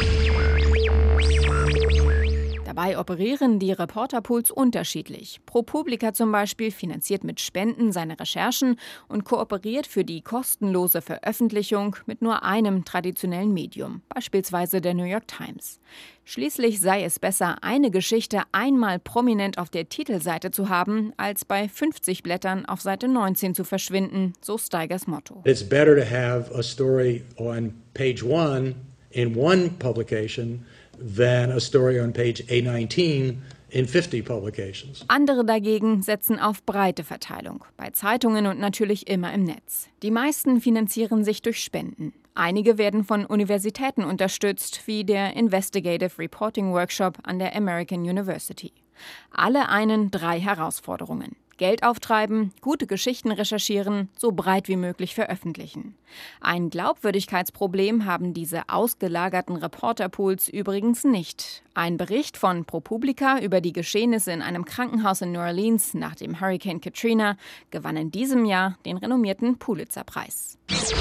Dabei operieren die Reporterpools unterschiedlich. ProPublica zum Beispiel finanziert mit Spenden seine Recherchen und kooperiert für die kostenlose Veröffentlichung mit nur einem traditionellen Medium, beispielsweise der New York Times. Schließlich sei es besser, eine Geschichte einmal prominent auf der Titelseite zu haben, als bei 50 Blättern auf Seite 19 zu verschwinden, so Steigers Motto. It's better to have a story on page 1 in one publication than a story on page A19 in 50 publications. Andere dagegen setzen auf breite Verteilung, bei Zeitungen und natürlich immer im Netz. Die meisten finanzieren sich durch Spenden. Einige werden von Universitäten unterstützt, wie der Investigative Reporting Workshop an der American University. Alle einen 3 Herausforderungen. Geld auftreiben, gute Geschichten recherchieren, so breit wie möglich veröffentlichen. Ein Glaubwürdigkeitsproblem haben diese ausgelagerten Reporterpools übrigens nicht. Ein Bericht von ProPublica über die Geschehnisse in einem Krankenhaus in New Orleans nach dem Hurricane Katrina gewann in diesem Jahr den renommierten Pulitzer-Preis.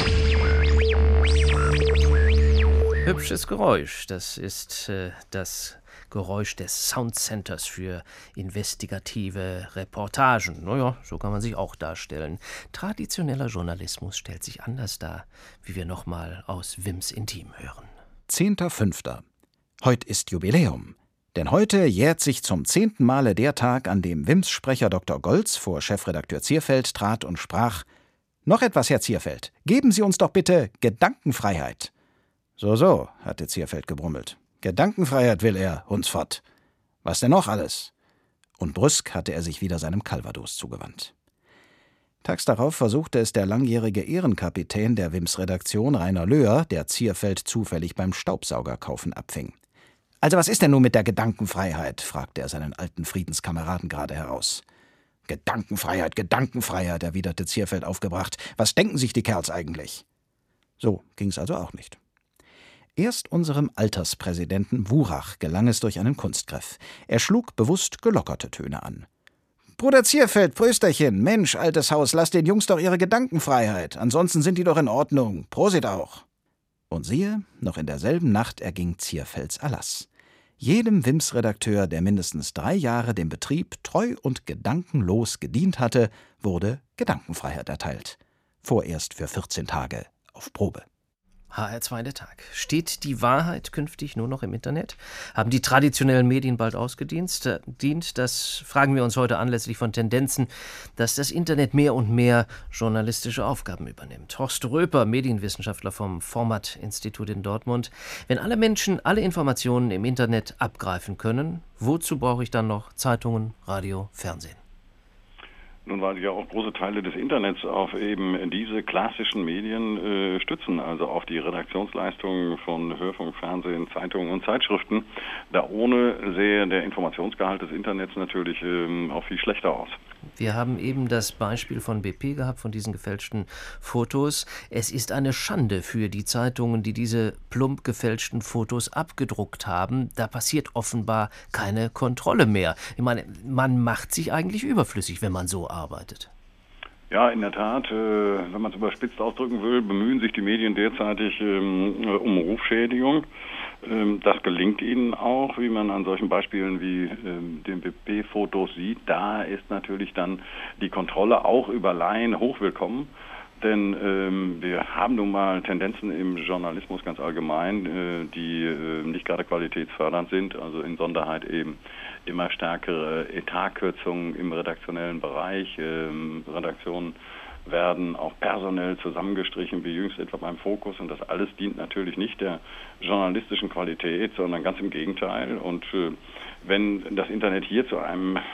Hübsches Geräusch, das ist das Geräusch des Sound Centers für investigative Reportagen. Naja, so kann man sich auch darstellen. Traditioneller Journalismus stellt sich anders dar, wie wir nochmal aus Wims Intim hören. 10.05. Heute ist Jubiläum. Denn heute jährt sich zum 10. Male der Tag, an dem Wims Sprecher Dr. Goltz vor Chefredakteur Zierfeld trat und sprach: »Noch etwas, Herr Zierfeld. Geben Sie uns doch bitte Gedankenfreiheit.« »So«, hatte Zierfeld gebrummelt. »Gedankenfreiheit will er, Hundsfott. Was denn noch alles?« Und brüsk hatte er sich wieder seinem Calvados zugewandt. Tags darauf versuchte es der langjährige Ehrenkapitän der Wims-Redaktion, Rainer Löhr, der Zierfeld zufällig beim Staubsaugerkaufen abfing. »Also was ist denn nun mit der Gedankenfreiheit?« fragte er seinen alten Friedenskameraden gerade heraus. »Gedankenfreiheit, Gedankenfreiheit«, erwiderte Zierfeld aufgebracht. »Was denken sich die Kerls eigentlich?« So ging's also auch nicht. Erst unserem Alterspräsidenten Wurach gelang es durch einen Kunstgriff. Er schlug bewusst gelockerte Töne an. »Bruder Zierfeld, Prösterchen, Mensch, altes Haus, lass den Jungs doch ihre Gedankenfreiheit. Ansonsten sind die doch in Ordnung. Prosit auch.« Und siehe, noch in derselben Nacht erging Zierfelds Erlass. Jedem Wims-Redakteur, der mindestens 3 Jahre dem Betrieb treu und gedankenlos gedient hatte, wurde Gedankenfreiheit erteilt. Vorerst für 14 Tage auf Probe. HR2 der Tag. Steht die Wahrheit künftig nur noch im Internet? Haben die traditionellen Medien bald ausgedient? Das fragen wir uns heute anlässlich von Tendenzen, dass das Internet mehr und mehr journalistische Aufgaben übernimmt. Horst Röper, Medienwissenschaftler vom Format-Institut in Dortmund. Wenn alle Menschen alle Informationen im Internet abgreifen können, wozu brauche ich dann noch Zeitungen, Radio, Fernsehen? Nun, weil ja auch große Teile des Internets auf eben diese klassischen Medien stützen, also auf die Redaktionsleistungen von Hörfunk, Fernsehen, Zeitungen und Zeitschriften. Da ohne sähe der Informationsgehalt des Internets natürlich auch viel schlechter aus. Wir haben eben das Beispiel von BP gehabt, von diesen gefälschten Fotos. Es ist eine Schande für die Zeitungen, die diese plump gefälschten Fotos abgedruckt haben. Da passiert offenbar keine Kontrolle mehr. Ich meine, man macht sich eigentlich überflüssig, wenn man so arbeitet. Ja, in der Tat, wenn man es überspitzt ausdrücken will, bemühen sich die Medien derzeitig um Rufschädigung. Das gelingt ihnen auch, wie man an solchen Beispielen wie den BP-Fotos sieht. Da ist natürlich dann die Kontrolle auch über Laien hochwillkommen. Denn wir haben nun mal Tendenzen im Journalismus ganz allgemein, die nicht gerade qualitätsfördernd sind, also in Sonderheit eben immer stärkere Etatkürzungen im redaktionellen Bereich. Redaktionen werden auch personell zusammengestrichen, wie jüngst etwa beim Fokus. Und das alles dient natürlich nicht der journalistischen Qualität, sondern ganz im Gegenteil. Und wenn das Internet hier zu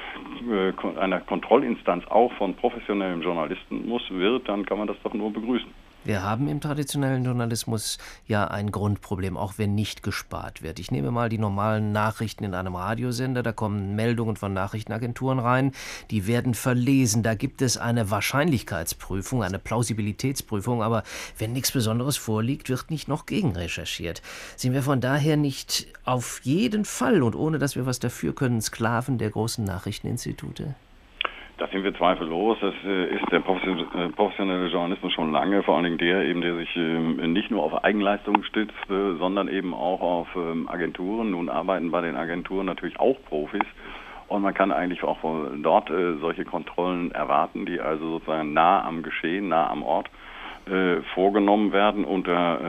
einer Kontrollinstanz auch von professionellen Journalisten wird, dann kann man das doch nur begrüßen. Wir haben im traditionellen Journalismus ja ein Grundproblem, auch wenn nicht gespart wird. Ich nehme mal die normalen Nachrichten in einem Radiosender, da kommen Meldungen von Nachrichtenagenturen rein, die werden verlesen. Da gibt es eine Wahrscheinlichkeitsprüfung, eine Plausibilitätsprüfung, aber wenn nichts Besonderes vorliegt, wird nicht noch gegenrecherchiert. Sind wir von daher nicht auf jeden Fall und ohne dass wir was dafür können, Sklaven der großen Nachrichteninstitute? Das sind wir zweifellos. Das ist der professionelle Journalismus schon lange, vor allen Dingen der sich nicht nur auf Eigenleistungen stützt, sondern eben auch auf Agenturen. Nun arbeiten bei den Agenturen natürlich auch Profis und man kann eigentlich auch dort solche Kontrollen erwarten, die also sozusagen nah am Geschehen, nah am Ort vorgenommen werden und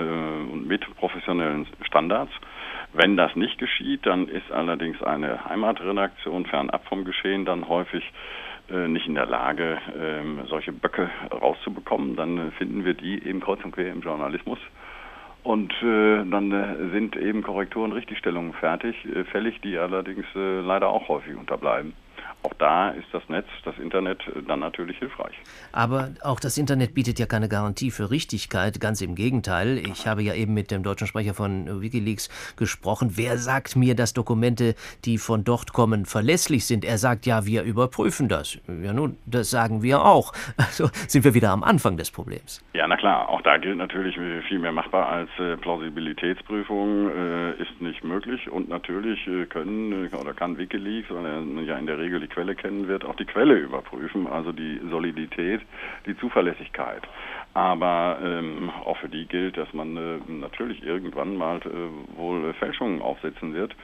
mit professionellen Standards. Wenn das nicht geschieht, dann ist allerdings eine Heimatredaktion fernab vom Geschehen dann häufig nicht in der Lage, solche Böcke rauszubekommen. Dann finden wir die eben kreuz und quer im Journalismus. Und dann sind eben Korrekturen, Richtigstellungen fällig, die allerdings leider auch häufig unterbleiben. Auch da ist das Netz, das Internet dann natürlich hilfreich. Aber auch das Internet bietet ja keine Garantie für Richtigkeit, ganz im Gegenteil. Ich habe ja eben mit dem deutschen Sprecher von WikiLeaks gesprochen. Wer sagt mir, dass Dokumente, die von dort kommen, verlässlich sind? Er sagt, ja, wir überprüfen das. Ja nun, das sagen wir auch. Also sind wir wieder am Anfang des Problems. Ja, na klar, auch da gilt natürlich viel mehr machbar als Plausibilitätsprüfung ist nicht möglich. Und natürlich kann WikiLeaks, weil er ja in der Regel die Quelle kennen wird, auch die Quelle überprüfen, also die Solidität, die Zuverlässigkeit. Aber auch für die gilt, dass man natürlich irgendwann mal wohl Fälschungen aufsetzen wird.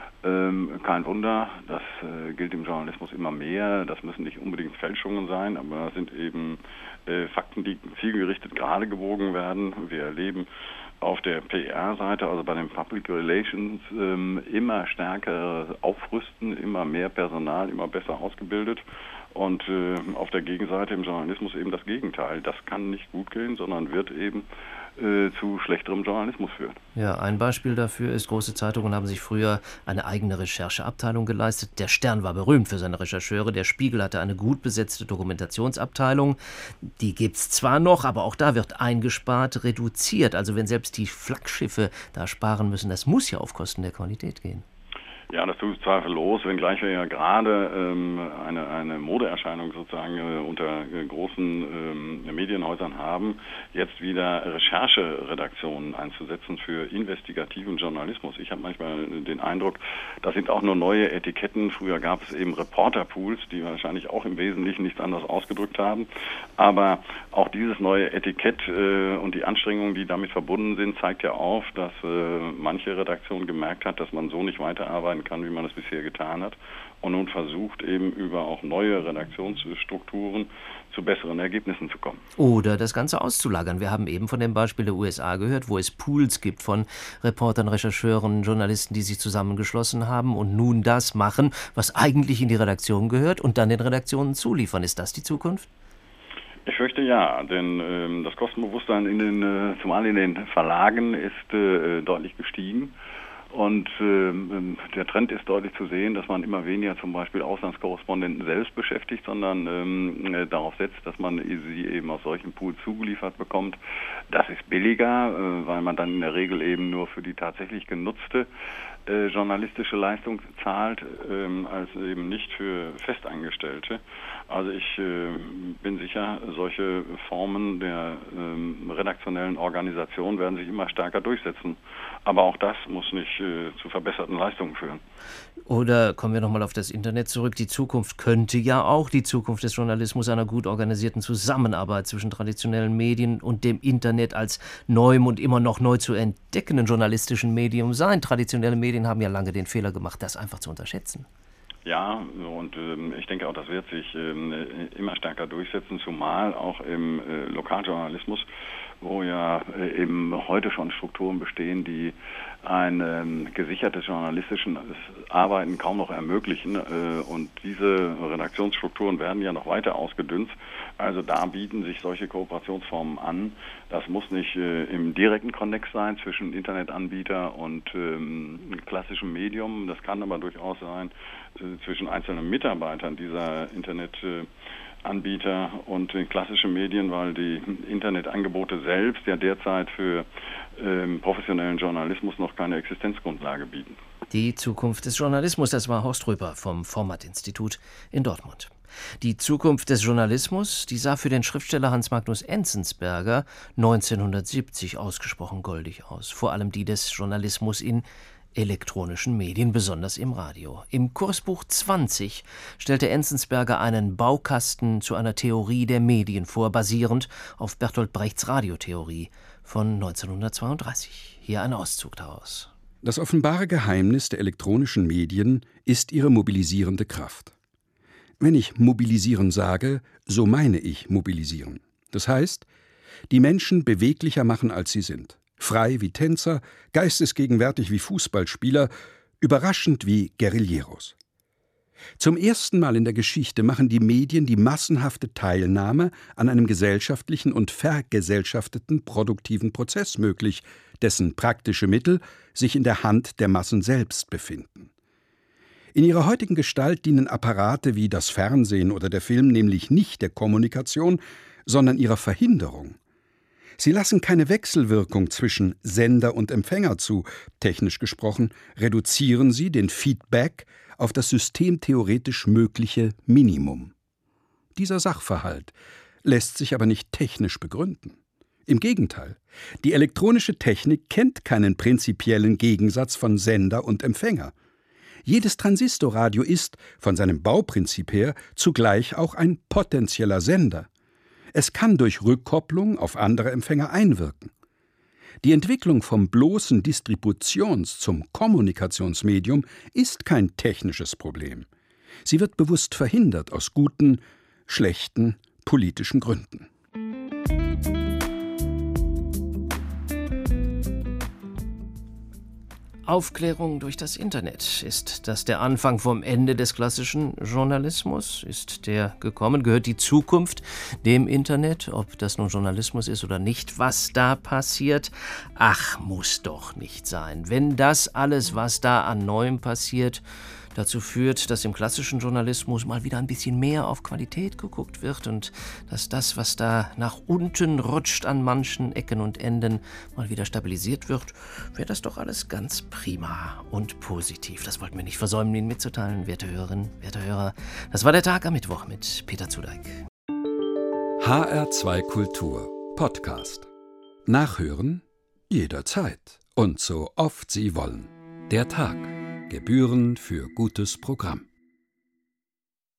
Kein Wunder, das gilt im Journalismus immer mehr. Das müssen nicht unbedingt Fälschungen sein, aber das sind eben Fakten, die zielgerichtet gerade gewogen werden. Wir erleben auf der PR-Seite, also bei den Public Relations, immer stärker aufrüsten, immer mehr Personal, immer besser ausgebildet. Und auf der Gegenseite im Journalismus eben das Gegenteil. Das kann nicht gut gehen, sondern wird eben zu schlechterem Journalismus führen. Ja, ein Beispiel dafür ist, große Zeitungen haben sich früher eine eigene Rechercheabteilung geleistet. Der Stern war berühmt für seine Rechercheure. Der Spiegel hatte eine gut besetzte Dokumentationsabteilung. Die gibt's zwar noch, aber auch da wird eingespart, reduziert. Also wenn selbst die Flaggschiffe da sparen müssen, das muss ja auf Kosten der Qualität gehen. Ja, das tut zweifellos, wenngleich wir ja gerade eine Modeerscheinung sozusagen unter großen Medienhäusern haben, jetzt wieder Rechercheredaktionen einzusetzen für investigativen Journalismus. Ich habe manchmal den Eindruck, das sind auch nur neue Etiketten. Früher gab es eben Reporterpools, die wahrscheinlich auch im Wesentlichen nichts anderes ausgedrückt haben. Aber auch dieses neue Etikett und die Anstrengungen, die damit verbunden sind, zeigt ja auf, dass manche Redaktion gemerkt hat, dass man so nicht weiterarbeiten arbeiten kann, wie man es bisher getan hat. Und nun versucht eben über auch neue Redaktionsstrukturen zu besseren Ergebnissen zu kommen. Oder das Ganze auszulagern. Wir haben eben von dem Beispiel der USA gehört, wo es Pools gibt von Reportern, Rechercheuren, Journalisten, die sich zusammengeschlossen haben und nun das machen, was eigentlich in die Redaktion gehört und dann den Redaktionen zuliefern. Ist das die Zukunft? Ich fürchte ja, denn das Kostenbewusstsein zumal in den Verlagen ist deutlich gestiegen. Und der Trend ist deutlich zu sehen, dass man immer weniger zum Beispiel Auslandskorrespondenten selbst beschäftigt, sondern darauf setzt, dass man sie eben aus solchen Pools zugeliefert bekommt. Das ist billiger, weil man dann in der Regel eben nur für die tatsächlich genutzte journalistische Leistung zahlt, als eben nicht für Festangestellte. Also ich bin sicher, solche Formen der redaktionellen Organisation werden sich immer stärker durchsetzen. Aber auch das muss nicht zu verbesserten Leistungen führen. Oder kommen wir nochmal auf das Internet zurück. Die Zukunft könnte ja auch die Zukunft des Journalismus einer gut organisierten Zusammenarbeit zwischen traditionellen Medien und dem Internet als neuem und immer noch neu zu entdeckenden journalistischen Medium sein. Traditionelle Medien haben ja lange den Fehler gemacht, das einfach zu unterschätzen. Ja, und ich denke auch, das wird sich immer stärker durchsetzen, zumal auch im Lokaljournalismus, wo ja eben heute schon Strukturen bestehen, die ein gesichertes journalistisches Arbeiten kaum noch ermöglichen. Und diese Redaktionsstrukturen werden ja noch weiter ausgedünnt. Also da bieten sich solche Kooperationsformen an. Das muss nicht im direkten Konnex sein zwischen Internetanbieter und klassischem Medium. Das kann aber durchaus sein zwischen einzelnen Mitarbeitern dieser Internetanbieter und den klassischen Medien, weil die Internetangebote selbst ja derzeit für professionellen Journalismus noch keine Existenzgrundlage bieten. Die Zukunft des Journalismus, das war Horst Röper vom Format-Institut in Dortmund. Die Zukunft des Journalismus, die sah für den Schriftsteller Hans Magnus Enzensberger 1970 ausgesprochen goldig aus. Vor allem die des Journalismus in elektronischen Medien, besonders im Radio. Im Kursbuch 20 stellte Enzensberger einen Baukasten zu einer Theorie der Medien vor, basierend auf Bertolt Brechts Radiotheorie von 1932. Hier ein Auszug daraus. Das offenbare Geheimnis der elektronischen Medien ist ihre mobilisierende Kraft. Wenn ich mobilisieren sage, so meine ich mobilisieren. Das heißt, die Menschen beweglicher machen, als sie sind. Frei wie Tänzer, geistesgegenwärtig wie Fußballspieler, überraschend wie Guerilleros. Zum ersten Mal in der Geschichte machen die Medien die massenhafte Teilnahme an einem gesellschaftlichen und vergesellschafteten produktiven Prozess möglich, dessen praktische Mittel sich in der Hand der Massen selbst befinden. In ihrer heutigen Gestalt dienen Apparate wie das Fernsehen oder der Film nämlich nicht der Kommunikation, sondern ihrer Verhinderung. Sie lassen keine Wechselwirkung zwischen Sender und Empfänger zu. Technisch gesprochen reduzieren sie den Feedback auf das systemtheoretisch mögliche Minimum. Dieser Sachverhalt lässt sich aber nicht technisch begründen. Im Gegenteil, die elektronische Technik kennt keinen prinzipiellen Gegensatz von Sender und Empfänger. Jedes Transistorradio ist, von seinem Bauprinzip her, zugleich auch ein potenzieller Sender. Es kann durch Rückkopplung auf andere Empfänger einwirken. Die Entwicklung vom bloßen Distributions- zum Kommunikationsmedium ist kein technisches Problem. Sie wird bewusst verhindert aus guten, schlechten politischen Gründen. Aufklärung durch das Internet. Ist das der Anfang vom Ende des klassischen Journalismus? Ist der gekommen? Gehört die Zukunft dem Internet? Ob das nun Journalismus ist oder nicht, was da passiert? Ach, muss doch nicht sein. Wenn das alles, was da an Neuem passiert, dazu führt, dass im klassischen Journalismus mal wieder ein bisschen mehr auf Qualität geguckt wird und dass das, was da nach unten rutscht an manchen Ecken und Enden, mal wieder stabilisiert wird, wäre das doch alles ganz prima und positiv. Das wollten wir nicht versäumen, Ihnen mitzuteilen, werte Hörerinnen, werte Hörer. Das war der Tag am Mittwoch mit Peter Zudeik. HR2 Kultur Podcast. Nachhören jederzeit und so oft Sie wollen. Der Tag. Gebühren für gutes Programm.